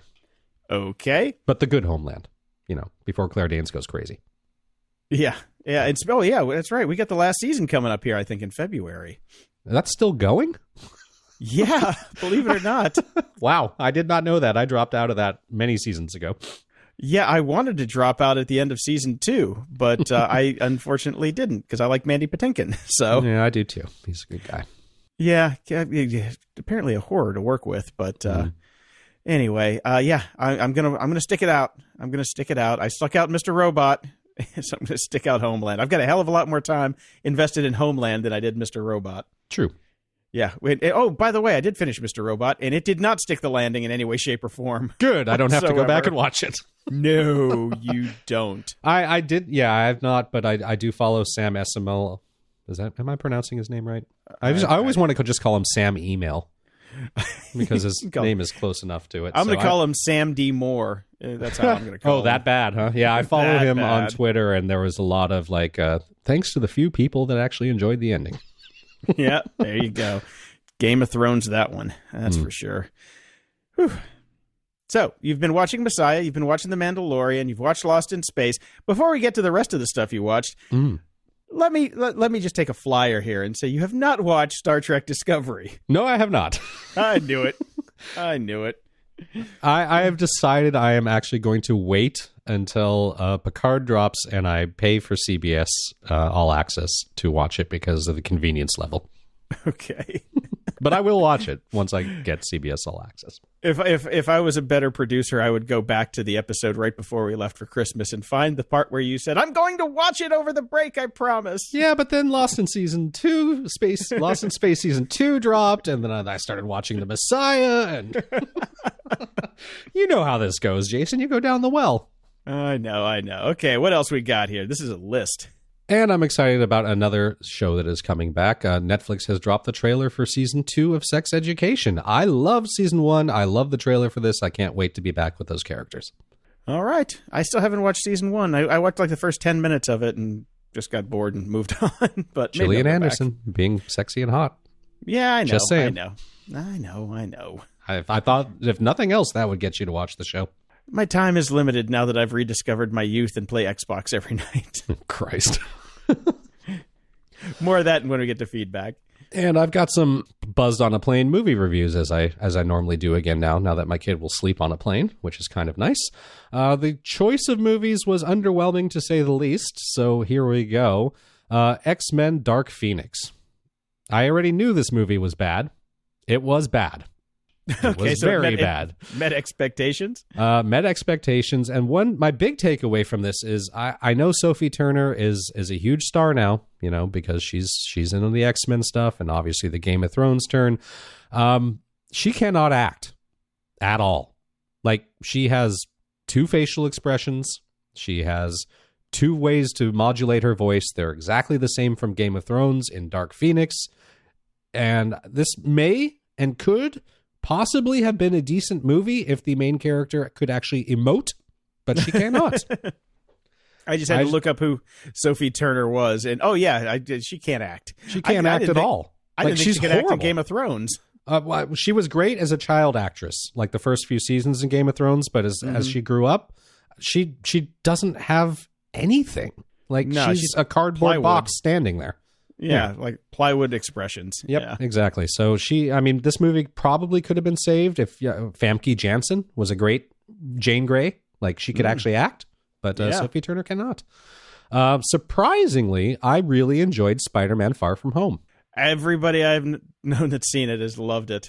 Okay, but the good Homeland, before Claire Danes goes crazy. Yeah. That's right. We got the last season coming up here, I think, in February. That's still going? Yeah, believe it or not. Wow, I did not know that. I dropped out of that many seasons ago. Yeah, I wanted to drop out at the end of season 2, but I unfortunately didn't because I like Mandy Patinkin. So yeah, I do too. He's a good guy. Yeah, apparently a horror to work with, but anyway, I'm gonna stick it out. I'm gonna stick it out. I stuck out Mr. Robot, so I'm gonna stick out Homeland. I've got a hell of a lot more time invested in Homeland than I did Mr. Robot. True. Yeah. Oh, by the way, I did finish Mr. Robot, and it did not stick the landing in any way, shape, or form. Good. I don't have to go back and watch it. No, you don't. I did. Yeah, I have not, but I do follow Sam Esmail. Am I pronouncing his name right? I always want to just call him Sam Email because his name is close enough to it. I'm going to call him Sam D. Moore. That's how I'm going to call him. Oh, that bad, huh? Yeah, I follow him on Twitter, and there was a lot of thanks to the few people that actually enjoyed the ending. Yeah, there you go. Game of Thrones, that one. That's for sure. Whew. So, you've been watching Messiah, you've been watching The Mandalorian, you've watched Lost in Space. Before we get to the rest of the stuff you watched, let me just take a flyer here and say you have not watched Star Trek Discovery. No, I have not. I knew it. I knew it. I have decided I am actually going to wait until Picard drops and I pay for CBS All Access to watch it because of the convenience level. Okay. But I will watch it once I get CBS All Access. If I was a better producer, I would go back to the episode right before we left for Christmas and find the part where you said, "I'm going to watch it over the break, I promise." Yeah, but then Lost in Space Season 2 dropped, and then I started watching The Messiah, and you know how this goes, Jason. You go down the well. I know. Okay, what else we got here? This is a list. And I'm excited about another show that is coming back. Netflix has dropped the trailer for Season 2 of Sex Education. I love Season 1. I love the trailer for this. I can't wait to be back with those characters. All right. I still haven't watched Season 1. I watched like the first 10 minutes of it and just got bored and moved on. But Gillian Anderson being sexy and hot. Yeah, I know. Just saying. I know. I thought, if nothing else, that would get you to watch the show. My time is limited now that I've rediscovered my youth and play Xbox every night. Christ. More of that when we get to feedback. And I've got some buzzed on a plane movie reviews as I normally do again now that my kid will sleep on a plane, which is kind of nice. The choice of movies was underwhelming to say the least, so here we go. X-Men Dark Phoenix. I already knew this movie was bad. It was bad. It was very bad. Met expectations? Met expectations. And my big takeaway from this is I know Sophie Turner is a huge star now, because she's into the X-Men stuff and obviously the Game of Thrones turn. She cannot act at all. Like, she has 2 facial expressions. She has 2 ways to modulate her voice. They're exactly the same from Game of Thrones in Dark Phoenix. And this may and could possibly have been a decent movie if the main character could actually emote, but she cannot. I just had to look up who Sophie Turner was, and she can't act. She can't act at all. I didn't think she could act in Game of Thrones. She was great as a child actress, like the first few seasons in Game of Thrones, but as she grew up, she doesn't have anything. Like, she's a cardboard box standing there. Yeah, like plywood expressions. Yep, yeah. Exactly. So this movie probably could have been saved if Famke Janssen was a great Jane Grey. Like, she could actually act, but Sophie Turner cannot. Surprisingly, I really enjoyed Spider-Man Far From Home. Everybody I've known that's seen it has loved it.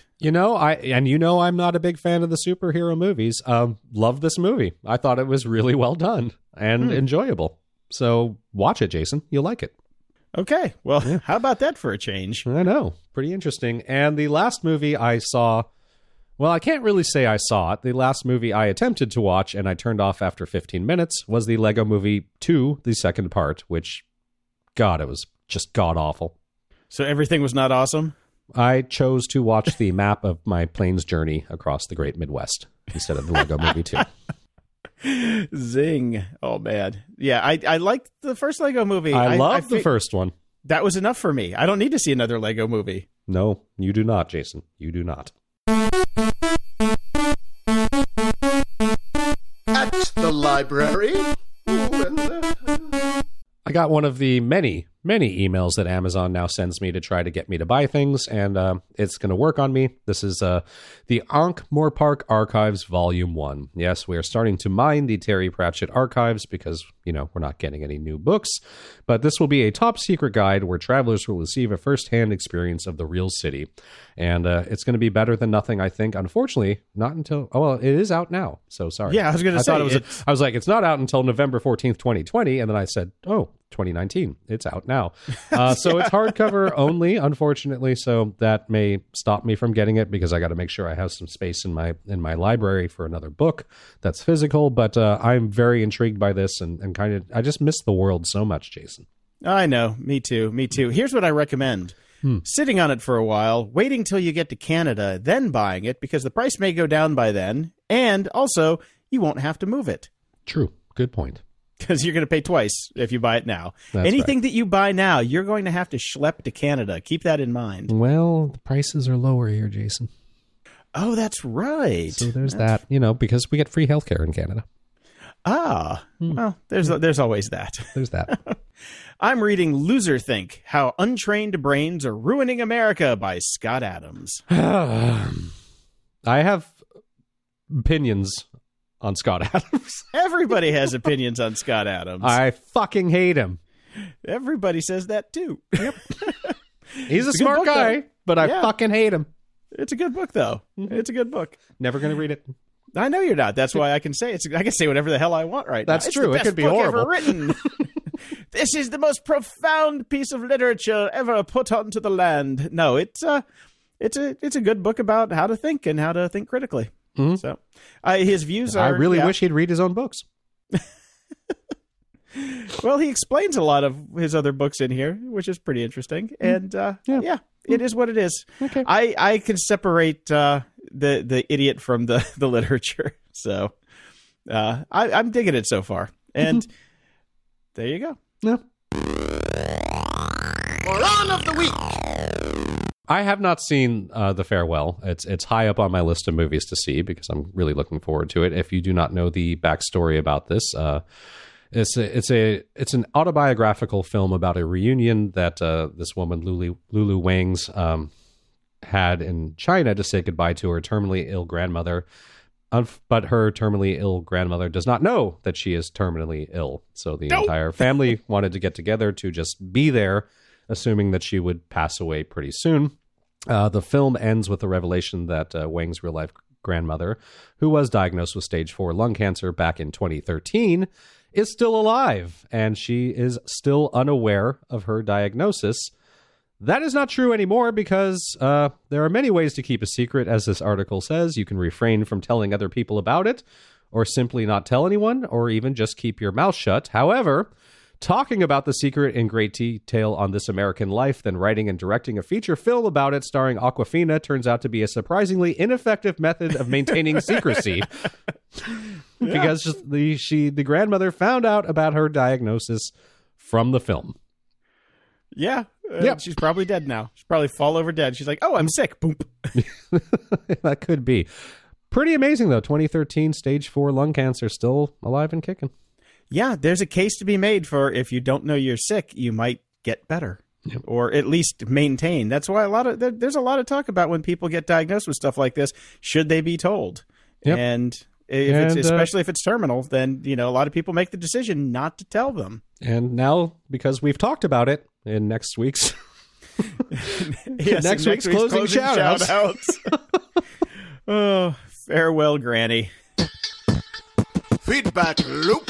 I'm not a big fan of the superhero movies. Love this movie. I thought it was really well done and enjoyable. So watch it, Jason. You'll like it. Okay, well, How about that for a change? I know. Pretty interesting. And the last movie I saw, well, I can't really say I saw it. The last movie I attempted to watch and I turned off after 15 minutes was the Lego Movie 2, the second part, which, God, it was just god-awful. So everything was not awesome? I chose to watch the map of my plane's journey across the Great Midwest instead of the Lego Movie 2. Zing. Oh, man. Yeah, I liked the first Lego movie. I loved the first one. That was enough for me. I don't need to see another Lego movie. No, you do not, Jason. You do not. At the library. I got one of the many emails that Amazon now sends me to try to get me to buy things, and it's going to work on me. This is the Ankh-Morpork Archives Volume 1. Yes, we are starting to mine the Terry Pratchett archives because, we're not getting any new books. But this will be a top-secret guide where travelers will receive a first-hand experience of the real city. And it's going to be better than nothing, I think. Unfortunately, not until... Oh, well, it is out now, so sorry. Yeah, I was going to say... I was like, it's not out until November 14th, 2020, and then I said, 2019. It's out now. So it's hardcover only, unfortunately, so that may stop me from getting it because I got to make sure I have some space in my library for another book that's physical, but I'm very intrigued by this and kind of, I just miss the world so much, Jason. I know. Me too. Here's what I recommend. Sitting on it for a while, waiting till you get to Canada, then buying it because the price may go down by then, and also you won't have to move it. True. Good point. Because you're going to pay twice if you buy it now. That's Anything right. that you buy now, you're going to have to schlep to Canada. Keep that in mind. Well, the prices are lower here, Jason. Oh, that's right. So there's that, because we get free healthcare in Canada. Well, there's always that. There's that. I'm reading Loser Think, How Untrained Brains Are Ruining America by Scott Adams. I have opinions on Scott Adams. Everybody has opinions on Scott Adams. I fucking hate him. Everybody says that too. Yep. He's a smart book, guy, though. but I Yeah. fucking hate him. It's a good book, though. It's a good book. Never going to read it. I know you're not. That's why I can say I can say whatever the hell I want right That's now. It's true. the It best could be book horrible. ever written. This is the most profound piece of literature ever put onto the land. No, it's a good book about how to think and how to think critically. Mhm. So, his views are. I really wish he'd read his own books. Well, he explains a lot of his other books in here, which is pretty interesting. And yeah, it is what it is. Okay. I can separate the idiot from the literature. So I'm digging it so far. And there you go. Yeah. Moron of the week. I have not seen The Farewell. It's high up on my list of movies to see because I'm really looking forward to it. If you do not know the backstory about this, it's an autobiographical film about a reunion that this woman Lulu Wangs had in China to say goodbye to her terminally ill grandmother. But her terminally ill grandmother does not know that she is terminally ill. So the entire family wanted to get together to just be there, assuming that she would pass away pretty soon. The film ends with the revelation that Wang's real-life grandmother, who was diagnosed with stage 4 lung cancer back in 2013, is still alive, and she is still unaware of her diagnosis. That is not true anymore because there are many ways to keep a secret, as this article says. You can refrain from telling other people about it, or simply not tell anyone, or even just keep your mouth shut. However, talking about the secret in great detail on This American Life, then writing and directing a feature film about it starring Awkwafina turns out to be a surprisingly ineffective method of maintaining secrecy. Because the grandmother found out about her diagnosis from the film. Yeah. Yep. She's probably dead now. She's probably fall over dead. She's like, oh, I'm sick. Boom. That could be. Pretty amazing, though. 2013, stage 4 lung cancer, still alive and kicking. Yeah, there's a case to be made for if you don't know you're sick, you might get better. Yep. Or at least maintain. That's why there's a lot of talk about when people get diagnosed with stuff like this. Should they be told? Yep. And especially if it's terminal, then a lot of people make the decision not to tell them. And now, because we've talked about it in next week's next week's closing shout-outs. Oh, farewell, Granny. Feedback loop.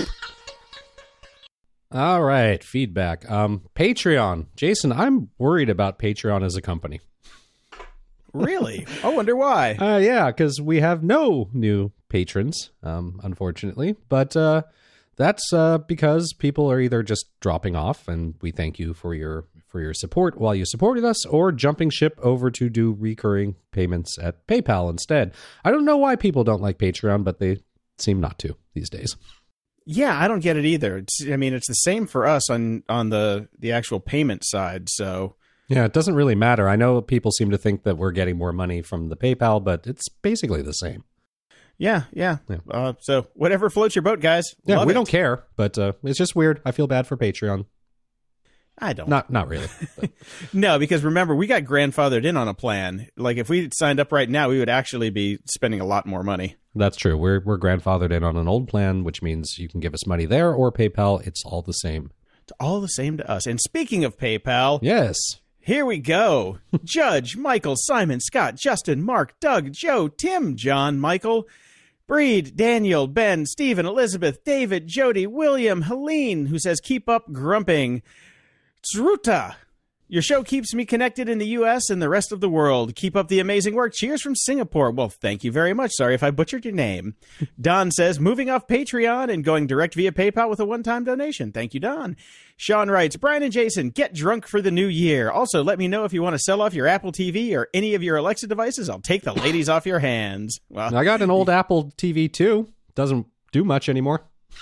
All right, feedback. Patreon. Jason, I'm worried about Patreon as a company. Really? I wonder why. Yeah, because we have no new patrons, unfortunately. But that's because people are either just dropping off, and we thank you for your support while you supported us, or jumping ship over to do recurring payments at PayPal instead. I don't know why people don't like Patreon, but they seem not to these days. Yeah, I don't get it either. It's the same for us on the actual payment side. So yeah, it doesn't really matter. I know people seem to think that we're getting more money from the PayPal, but it's basically the same. Yeah. So whatever floats your boat, guys. Yeah, Love we it. don't care, but it's just weird. I feel bad for Patreon. I don't. Not really. No, because remember, we got grandfathered in on a plan. Like if we signed up right now, we would actually be spending a lot more money. That's true. We're grandfathered in on an old plan, which means you can give us money there or PayPal. It's all the same. It's all the same to us. And speaking of PayPal, Yes. here we go. Judge, Michael, Simon, Scott, Justin, Mark, Doug, Joe, Tim, John, Michael, Breed, Daniel, Ben, Stephen, Elizabeth, David, Jody, William, Helene, who says, keep up grumping. Tsruta, your show keeps me connected in the U.S. and the rest of the world. Keep up the amazing work. Cheers from Singapore. Well, thank you very much. Sorry if I butchered your name. Don says, moving off Patreon and going direct via PayPal with a one-time donation. Thank you, Don. Sean writes, Brian and Jason, get drunk for the new year. Also, let me know if you want to sell off your Apple TV or any of your Alexa devices. I'll take the ladies off your hands. Well, I got an old Apple TV too. Doesn't do much anymore.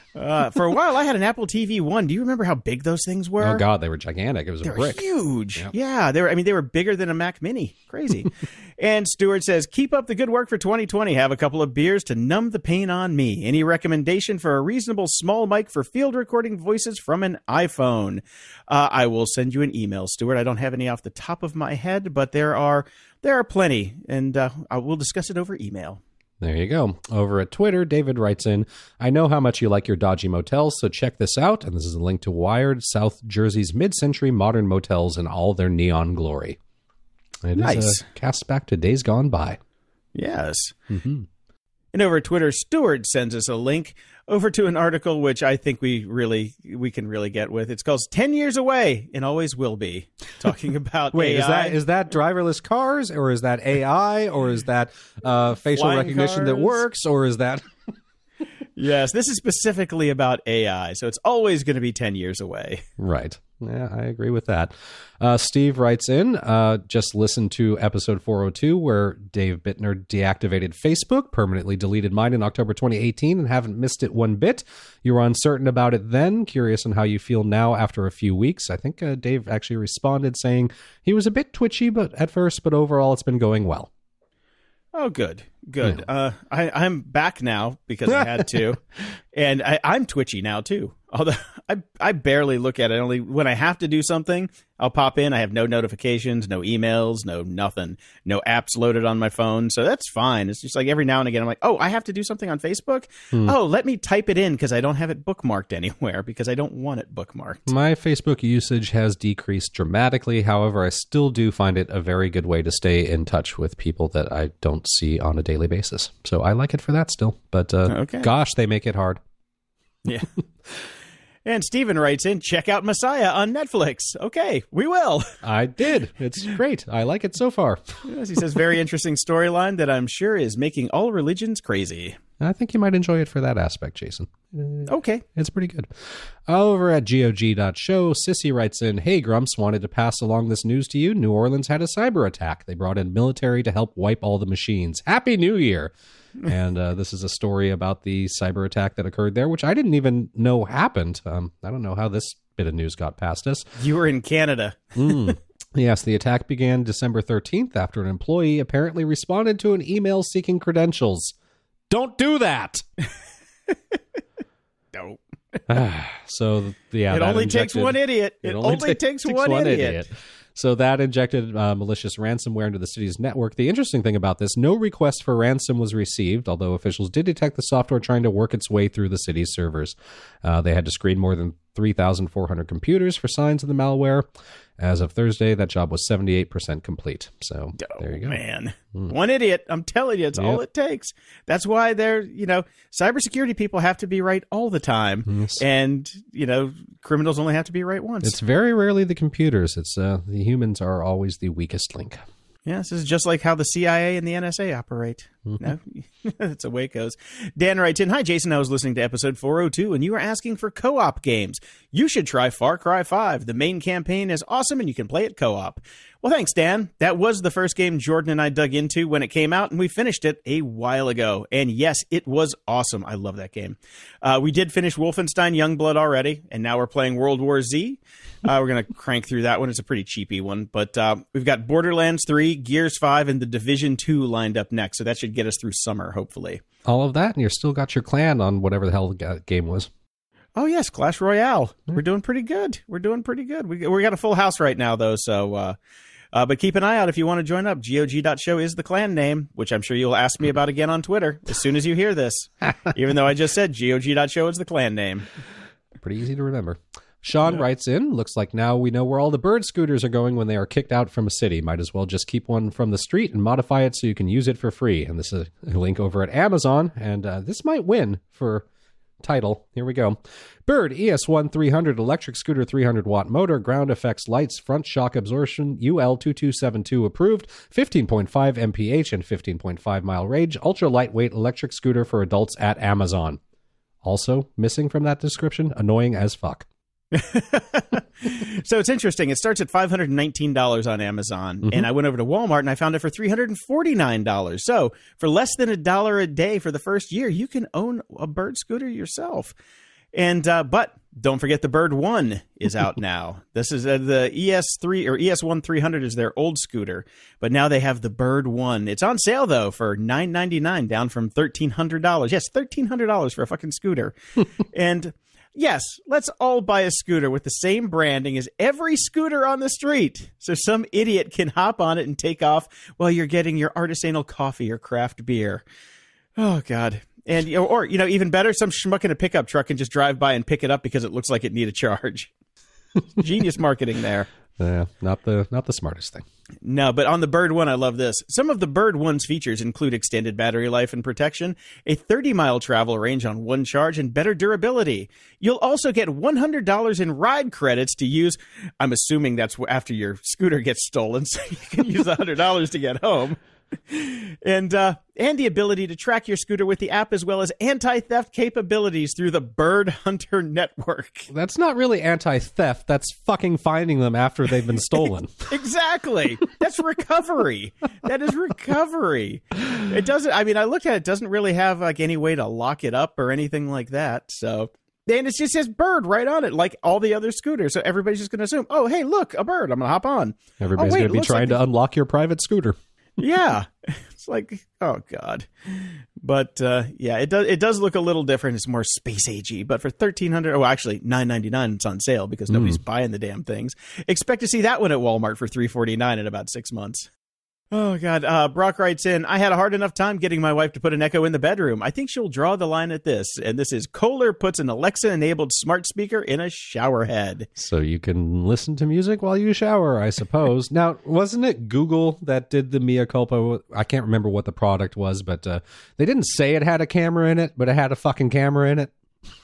For a while, I had an Apple TV 1. Do you remember how big those things were? Oh, God, they were gigantic. It was a brick. They were huge. Yep. Yeah, they were bigger than a Mac Mini. Crazy. And Stuart says, keep up the good work for 2020. Have a couple of beers to numb the pain on me. Any recommendation for a reasonable small mic for field recording voices from an iPhone? I will send you an email, Stuart. I don't have any off the top of my head, but there are plenty, and I will discuss it over email. There you go. Over at Twitter, David writes in, I know how much you like your dodgy motels, so check this out. And this is a link to Wired, South Jersey's mid-century modern motels in all their neon glory. It is a cast back to days gone by. Yes. Mm-hmm. And over at Twitter, Stuart sends us a link over to an article which I think we can really get with. It's called 10 Years Away and Always Will Be, talking about Wait, AI. is that driverless cars, or is that AI, or is that facial Flying recognition cars that works, or is that... Yes, this is specifically about AI, so it's always going to be 10 years away. Right. Yeah, I agree with that. Steve writes in, just listened to episode 402 where Dave Bittner deactivated Facebook, permanently deleted mine in October 2018, and haven't missed it one bit. You were uncertain about it then, curious on how you feel now after a few weeks. I think Dave actually responded saying he was a bit twitchy at first, but overall it's been going well. Oh, good. Yeah. I'm back now because I had to, and I'm twitchy now too. Although I barely look at it. Only when I have to do something, I'll pop in. I have no notifications, no emails, no nothing, no apps loaded on my phone. So that's fine. It's just like every now and again, I'm like, oh, I have to do something on Facebook. Oh, let me type it in because I don't have it bookmarked anywhere because I don't want it bookmarked. My Facebook usage has decreased dramatically. However, I still do find it a very good way to stay in touch with people that I don't see on a daily basis. So I like it for that still. But gosh, they make it hard. Yeah. And Steven writes in, check out Messiah on Netflix. Okay, we will. I did. It's great. I like it so far. Yes, he says, very interesting storyline that I'm sure is making all religions crazy. I think you might enjoy it for that aspect, Jason. Okay. It's pretty good. Over at GOG.show, Sissy writes in, hey, Grumps, wanted to pass along this news to you. New Orleans had a cyber attack. They brought in military to help wipe all the machines. Happy New Year. And this is a story about the cyber attack that occurred there, which I didn't even know happened. I don't know how this bit of news got past us. You were in Canada. Yes, the attack began December 13th after an employee apparently responded to an email seeking credentials. Don't do that! No. So, yeah. It only takes one idiot. It only takes one idiot. So that injected malicious ransomware into the city's network. The interesting thing about this, no request for ransom was received, although officials did detect the software trying to work its way through the city's servers. They had to screen more than 3,400 computers for signs of the malware. As of Thursday, that job was 78% complete. So there you go. Man, one idiot. I'm telling you, it's all it takes. That's why cybersecurity people have to be right all the time. Yes. And, criminals only have to be right once. It's very rarely the computers. It's the humans are always the weakest link. Yeah, this is just like how the CIA and the NSA operate. No, that's the way it goes. Dan writes in, hi, Jason. I was listening to episode 402, and you were asking for co-op games. You should try Far Cry 5. The main campaign is awesome, and you can play it co-op. Well, thanks, Dan. That was the first game Jordan and I dug into when it came out, and we finished it a while ago. And yes, it was awesome. I love that game. We did finish Wolfenstein Youngblood already, and now we're playing World War Z. We're going to crank through that one. It's a pretty cheapy one. But we've got Borderlands 3, Gears 5, and The Division 2 lined up next. So that should get us through summer, hopefully. All of that, and you've still got your clan on whatever the hell the game was. Oh, yes, Clash Royale. We're doing pretty good. We got a full house right now, though, so... but keep an eye out if you want to join up. GOG.show is the clan name, which I'm sure you'll ask me about again on Twitter as soon as you hear this, even though I just said GOG.show is the clan name. Pretty easy to remember. Sean writes in, looks like now we know where all the bird scooters are going when they are kicked out from a city. Might as well just keep one from the street and modify it so you can use it for free. And this is a link over at Amazon, and this might win for... title. Here we go. Bird ES1 300 electric scooter 300 watt motor, ground effects lights, front shock absorption, UL 2272 approved, 15.5 mph and 15.5 mile range, ultra lightweight electric scooter for adults at Amazon. Also missing from that description, annoying as fuck. So it's interesting. It starts at $519 on Amazon, and I went over to Walmart and I found it for $349. So for less than $1 a day for the first year, you can own a bird scooter yourself. And but don't forget the Bird 1 is out now. This is the ES3 or ES1 300 is their old scooter, but now they have the Bird 1. It's on sale though for $999, down from $1,300. Yes, $1,300 for a fucking scooter. And yes, let's all buy a scooter with the same branding as every scooter on the street, so some idiot can hop on it and take off while you're getting your artisanal coffee or craft beer. Oh God. And or even better, some schmuck in a pickup truck can just drive by and pick it up because it looks like it need a charge. Genius marketing there. Yeah, not the smartest thing. No, but on the Bird 1, I love this. Some of the Bird 1's features include extended battery life and protection, a 30-mile travel range on one charge, and better durability. You'll also get $100 in ride credits to use. I'm assuming that's after your scooter gets stolen, so you can use $100 to get home. And the ability to track your scooter with the app, as well as anti-theft capabilities through the Bird Hunter network. That's not really anti-theft. That's fucking finding them after they've been stolen. Exactly. That's recovery. That is recovery. It doesn't. I mean, I looked at it. It doesn't really have like any way to lock it up or anything like that. So. And it just says Bird right on it, like all the other scooters. So everybody's just going to assume, oh, hey, look, a bird. I'm going to hop on. Everybody's going to be trying to unlock your private scooter. Yeah, it's like, oh God. But yeah, it does look a little different. It's more space agey, but for $1,300, oh, actually $999, it's on sale because nobody's buying the damn things. Expect to see that one at Walmart for $349 in about 6 months. Oh God. Brock writes in, I had a hard enough time getting my wife to put an Echo in the bedroom. I think she'll draw the line at this. And this is Kohler puts an Alexa-enabled smart speaker in a shower head. So you can listen to music while you shower, I suppose. Now, wasn't it Google that did the mea culpa? I can't remember what the product was, but they didn't say it had a camera in it, but it had a fucking camera in it.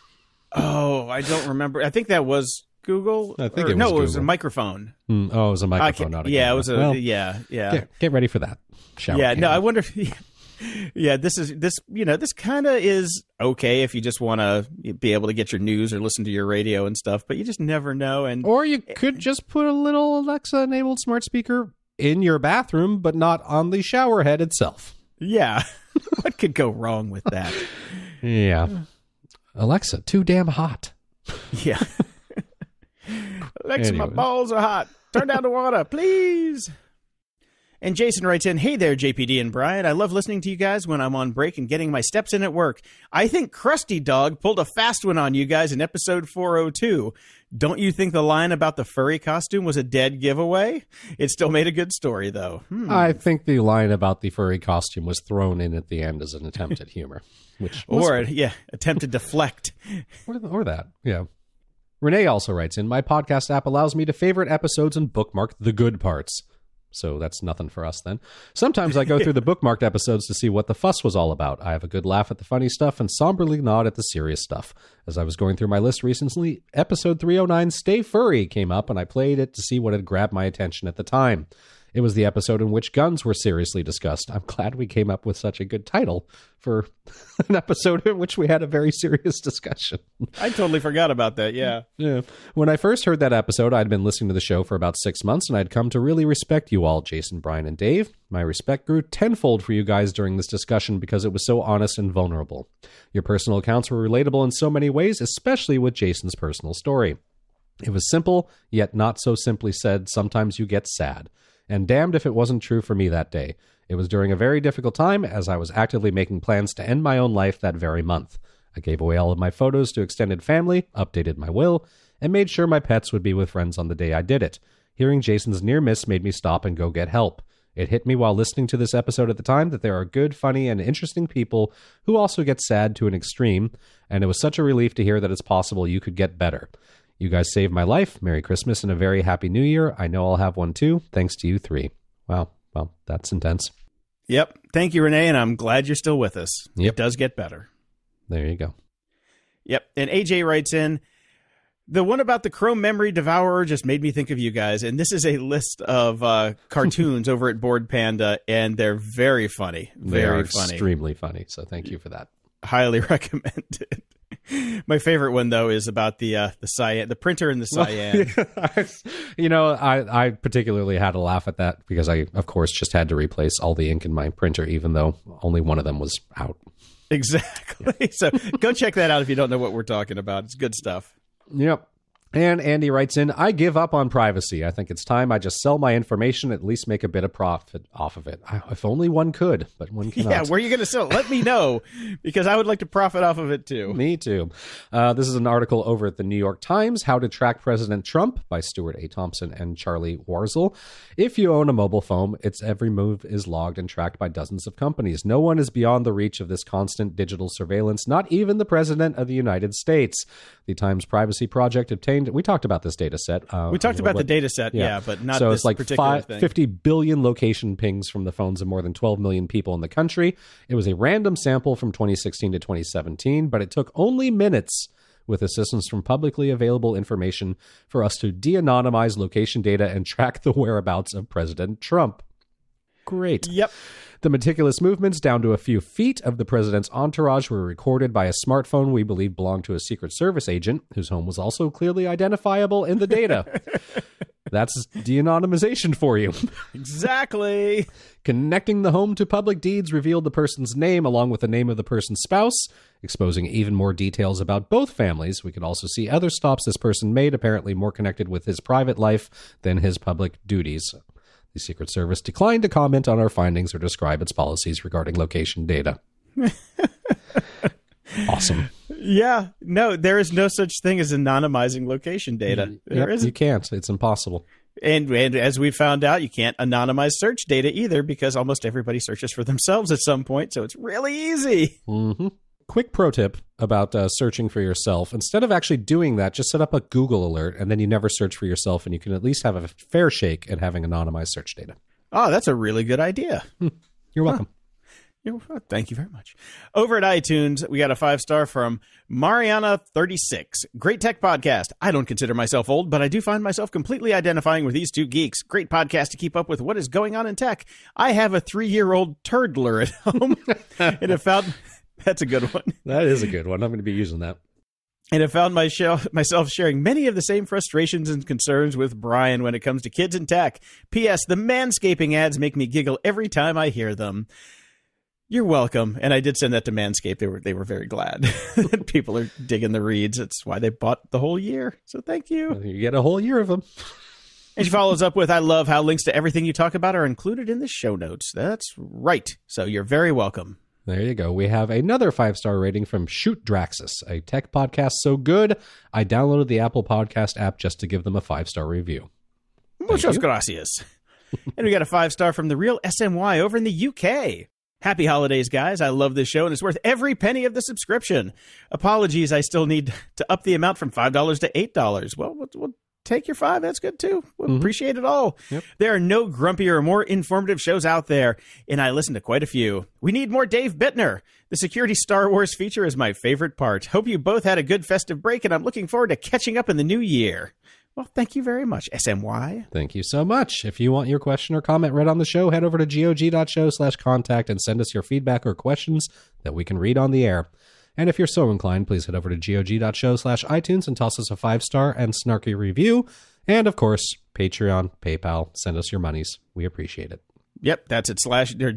Oh, I don't remember. I think that was Google. I think it was a microphone. Oh, it was a microphone, not a camera. Yeah, it was a, well, yeah. Get ready for that. Shower yeah, camera. no, I wonder if, yeah, this kind of is okay if you just want to be able to get your news or listen to your radio and stuff, but you just never know. Or you could just put a little Alexa-enabled smart speaker in your bathroom, but not on the shower head itself. Yeah. What could go wrong with that? Yeah. Alexa, too damn hot. Yeah. Alexa, my balls are hot. Turn down the water, please. And Jason writes in, hey there, JPD and Brian. I love listening to you guys when I'm on break and getting my steps in at work. I think Krusty Dog pulled a fast one on you guys in episode 402. Don't you think the line about the furry costume was a dead giveaway? It still made a good story, though. I think the line about the furry costume was thrown in at the end as an attempt at humor. Attempt to deflect. Or that, yeah. Renee also writes in, my podcast app allows me to favorite episodes and bookmark the good parts. So that's nothing for us then. Sometimes I go through the bookmarked episodes to see what the fuss was all about. I have a good laugh at the funny stuff and somberly nod at the serious stuff. As I was going through my list recently, episode 309, Stay Furry, came up, and I played it to see what had grabbed my attention at the time. It was the episode in which guns were seriously discussed. I'm glad we came up with such a good title for an episode in which we had a very serious discussion. I totally forgot about that, yeah. When I first heard that episode, I'd been listening to the show for about 6 months, and I'd come to really respect you all, Jason, Brian, and Dave. My respect grew tenfold for you guys during this discussion because it was so honest and vulnerable. Your personal accounts were relatable in so many ways, especially with Jason's personal story. It was simple, yet not so simply said, sometimes you get sad. And damned if it wasn't true for me that day. It was during a very difficult time, as I was actively making plans to end my own life that very month. I gave away all of my photos to extended family, updated my will, and made sure my pets would be with friends on the day I did it. Hearing Jason's near miss made me stop and go get help. It hit me while listening to this episode at the time that there are good, funny, and interesting people who also get sad to an extreme, and it was such a relief to hear that it's possible you could get better. You guys saved my life. Merry Christmas and a very happy New Year. I know I'll have one too, thanks to you three. Wow. Well, that's intense. Yep. Thank you, Renee, and I'm glad you're still with us. Yep. It does get better. There you go. Yep. And AJ writes in, the one about the Chrome Memory Devourer just made me think of you guys. And this is a list of cartoons over at Board Panda, and they're very funny. Very funny. Extremely funny. So thank you for that. Highly recommend it. My favorite one, though, is about the cyan, the printer and the cyan. I particularly had a laugh at that because I, of course, just had to replace all the ink in my printer, even though only one of them was out. Exactly. Exactly. So go check that out if you don't know what we're talking about. It's good stuff. Yep. And Andy writes in, I give up on privacy. I think it's time I just sell my information, at least make a bit of profit off of it. If only one could, but one cannot. Yeah, where are you going to sell it? Let me know, because I would like to profit off of it too. Me too. This is an article over at the New York Times, How to Track President Trump by Stuart A. Thompson and Charlie Warzel. If you own a mobile phone, its every move is logged and tracked by dozens of companies. No one is beyond the reach of this constant digital surveillance, not even the President of the United States. The Times Privacy Project obtained, we talked about this data set. We talked about the data set, yeah, but not so this it's like particular thing. 50 billion location pings from the phones of more than 12 million people in the country. It was a random sample from 2016 to 2017, but it took only minutes with assistance from publicly available information for us to de-anonymize location data and track the whereabouts of President Trump. Great. Yep. The meticulous movements down to a few feet of the president's entourage were recorded by a smartphone we believe belonged to a Secret Service agent, whose home was also clearly identifiable in the data. That's de-anonymization for you. Exactly. Connecting the home to public deeds revealed the person's name along with the name of the person's spouse, exposing even more details about both families. We could also see other stops this person made, apparently more connected with his private life than his public duties. The Secret Service declined to comment on our findings or describe its policies regarding location data. Awesome. Yeah. No, there is no such thing as anonymizing location data. There isn't. You can't. It's impossible. And as we found out, you can't anonymize search data either, because almost everybody searches for themselves at some point. So it's really easy. Mm-hmm. Quick pro tip about searching for yourself. Instead of actually doing that, just set up a Google alert, and then you never search for yourself, and you can at least have a fair shake at having anonymized search data. Oh, that's a really good idea. You're welcome. Thank you very much. Over at iTunes, we got a 5-star from Mariana36. Great tech podcast. I don't consider myself old, but I do find myself completely identifying with these two geeks. Great podcast to keep up with what is going on in tech. I have a 3-year-old turdler at home and have found... That's a good one. That is a good one. I'm going to be using that. And I found myself sharing many of the same frustrations and concerns with Brian when it comes to kids and tech. P.S. The Manscaping ads make me giggle every time I hear them. You're welcome. And I did send that to Manscaped. They were very glad that people are digging the reads. That's why they bought the whole year. So thank you. You get a whole year of them. And she follows up with, I love how links to everything you talk about are included in the show notes. That's right. So you're very welcome. There you go. We have another 5-star rating from Shoot Draxus, a tech podcast so good, I downloaded the Apple Podcast app just to give them a 5-star review. Muchas gracias. And we got a 5-star from The Real SMY over in the UK. Happy holidays, guys. I love this show, and it's worth every penny of the subscription. Apologies, I still need to up the amount from $5 to $8. Well, we'll take your $5. That's good, too. We'll appreciate it all. Yep. There are no grumpier or more informative shows out there, and I listen to quite a few. We need more Dave Bittner. The Security Star Wars feature is my favorite part. Hope you both had a good festive break, and I'm looking forward to catching up in the new year. Well, thank you very much, SMY. Thank you so much. If you want your question or comment read on the show, head over to gog.show/contact and send us your feedback or questions that we can read on the air. And if you're so inclined, please head over to gog.show/iTunes and toss us a 5-star and snarky review. And of course, Patreon, PayPal, send us your monies. We appreciate it. Yep, that's it.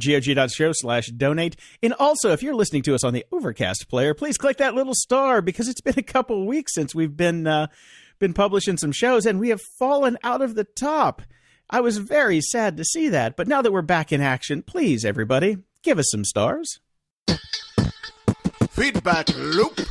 gog.show/donate. And also, if you're listening to us on the Overcast player, please click that little star, because it's been a couple weeks since we've been publishing some shows, and we have fallen out of the top. I was very sad to see that, but now that we're back in action, please, everybody, give us some stars. Feedback loop.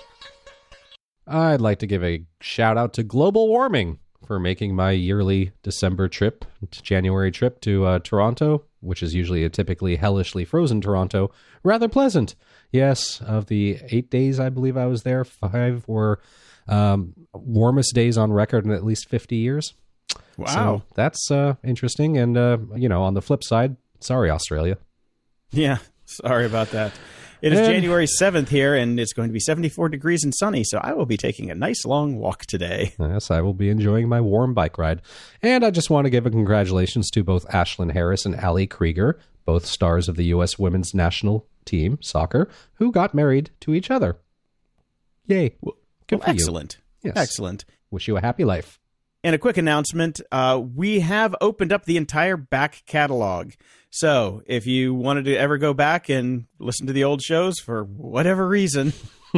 I'd like to give a shout out to global warming for making my yearly December trip, January trip to Toronto, which is usually a typically hellishly frozen Toronto, rather pleasant. Yes, of the 8 days I believe I was there, 5 were warmest days on record in at least 50 years. Wow. So that's interesting. And, on the flip side, sorry, Australia. Yeah, sorry about that. It is January 7th here, and it's going to be 74 degrees and sunny, so I will be taking a nice long walk today. Yes, I will be enjoying my warm bike ride. And I just want to give a congratulations to both Ashlyn Harris and Ali Krieger, both stars of the U.S. women's national team, soccer, who got married to each other. Yay. Good for excellent. You. Yes. Excellent. Wish you a happy life. And a quick announcement, we have opened up the entire back catalog. So if you wanted to ever go back and listen to the old shows for whatever reason,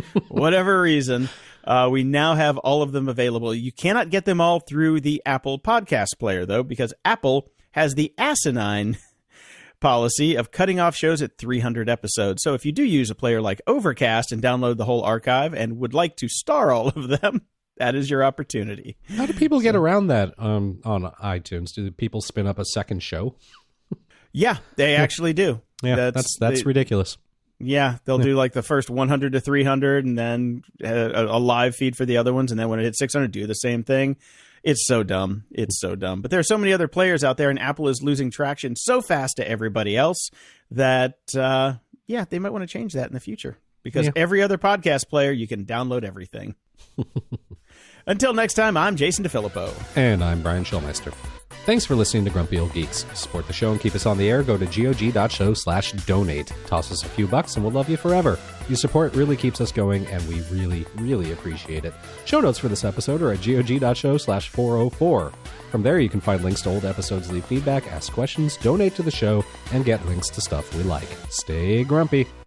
we now have all of them available. You cannot get them all through the Apple Podcast Player, though, because Apple has the asinine policy of cutting off shows at 300 episodes. So if you do use a player like Overcast and download the whole archive and would like to star all of them, that is your opportunity. How do people get around that on iTunes? Do people spin up a second show? Yeah, they actually do. Yeah, that's ridiculous. Yeah, they'll do like the first 100 to 300 and then a live feed for the other ones. And then when it hits 600, do the same thing. It's so dumb. But there are so many other players out there, and Apple is losing traction so fast to everybody else that, they might want to change that in the future. Because every other podcast player, you can download everything. Until next time, I'm Jason DeFilippo. And I'm Brian Schulmeister. Thanks for listening to Grumpy Old Geeks. To support the show and keep us on the air, go to gog.show/donate. Toss us a few bucks and we'll love you forever. Your support really keeps us going, and we really, really appreciate it. Show notes for this episode are at gog.show/404. From there, you can find links to old episodes, leave feedback, ask questions, donate to the show, and get links to stuff we like. Stay grumpy.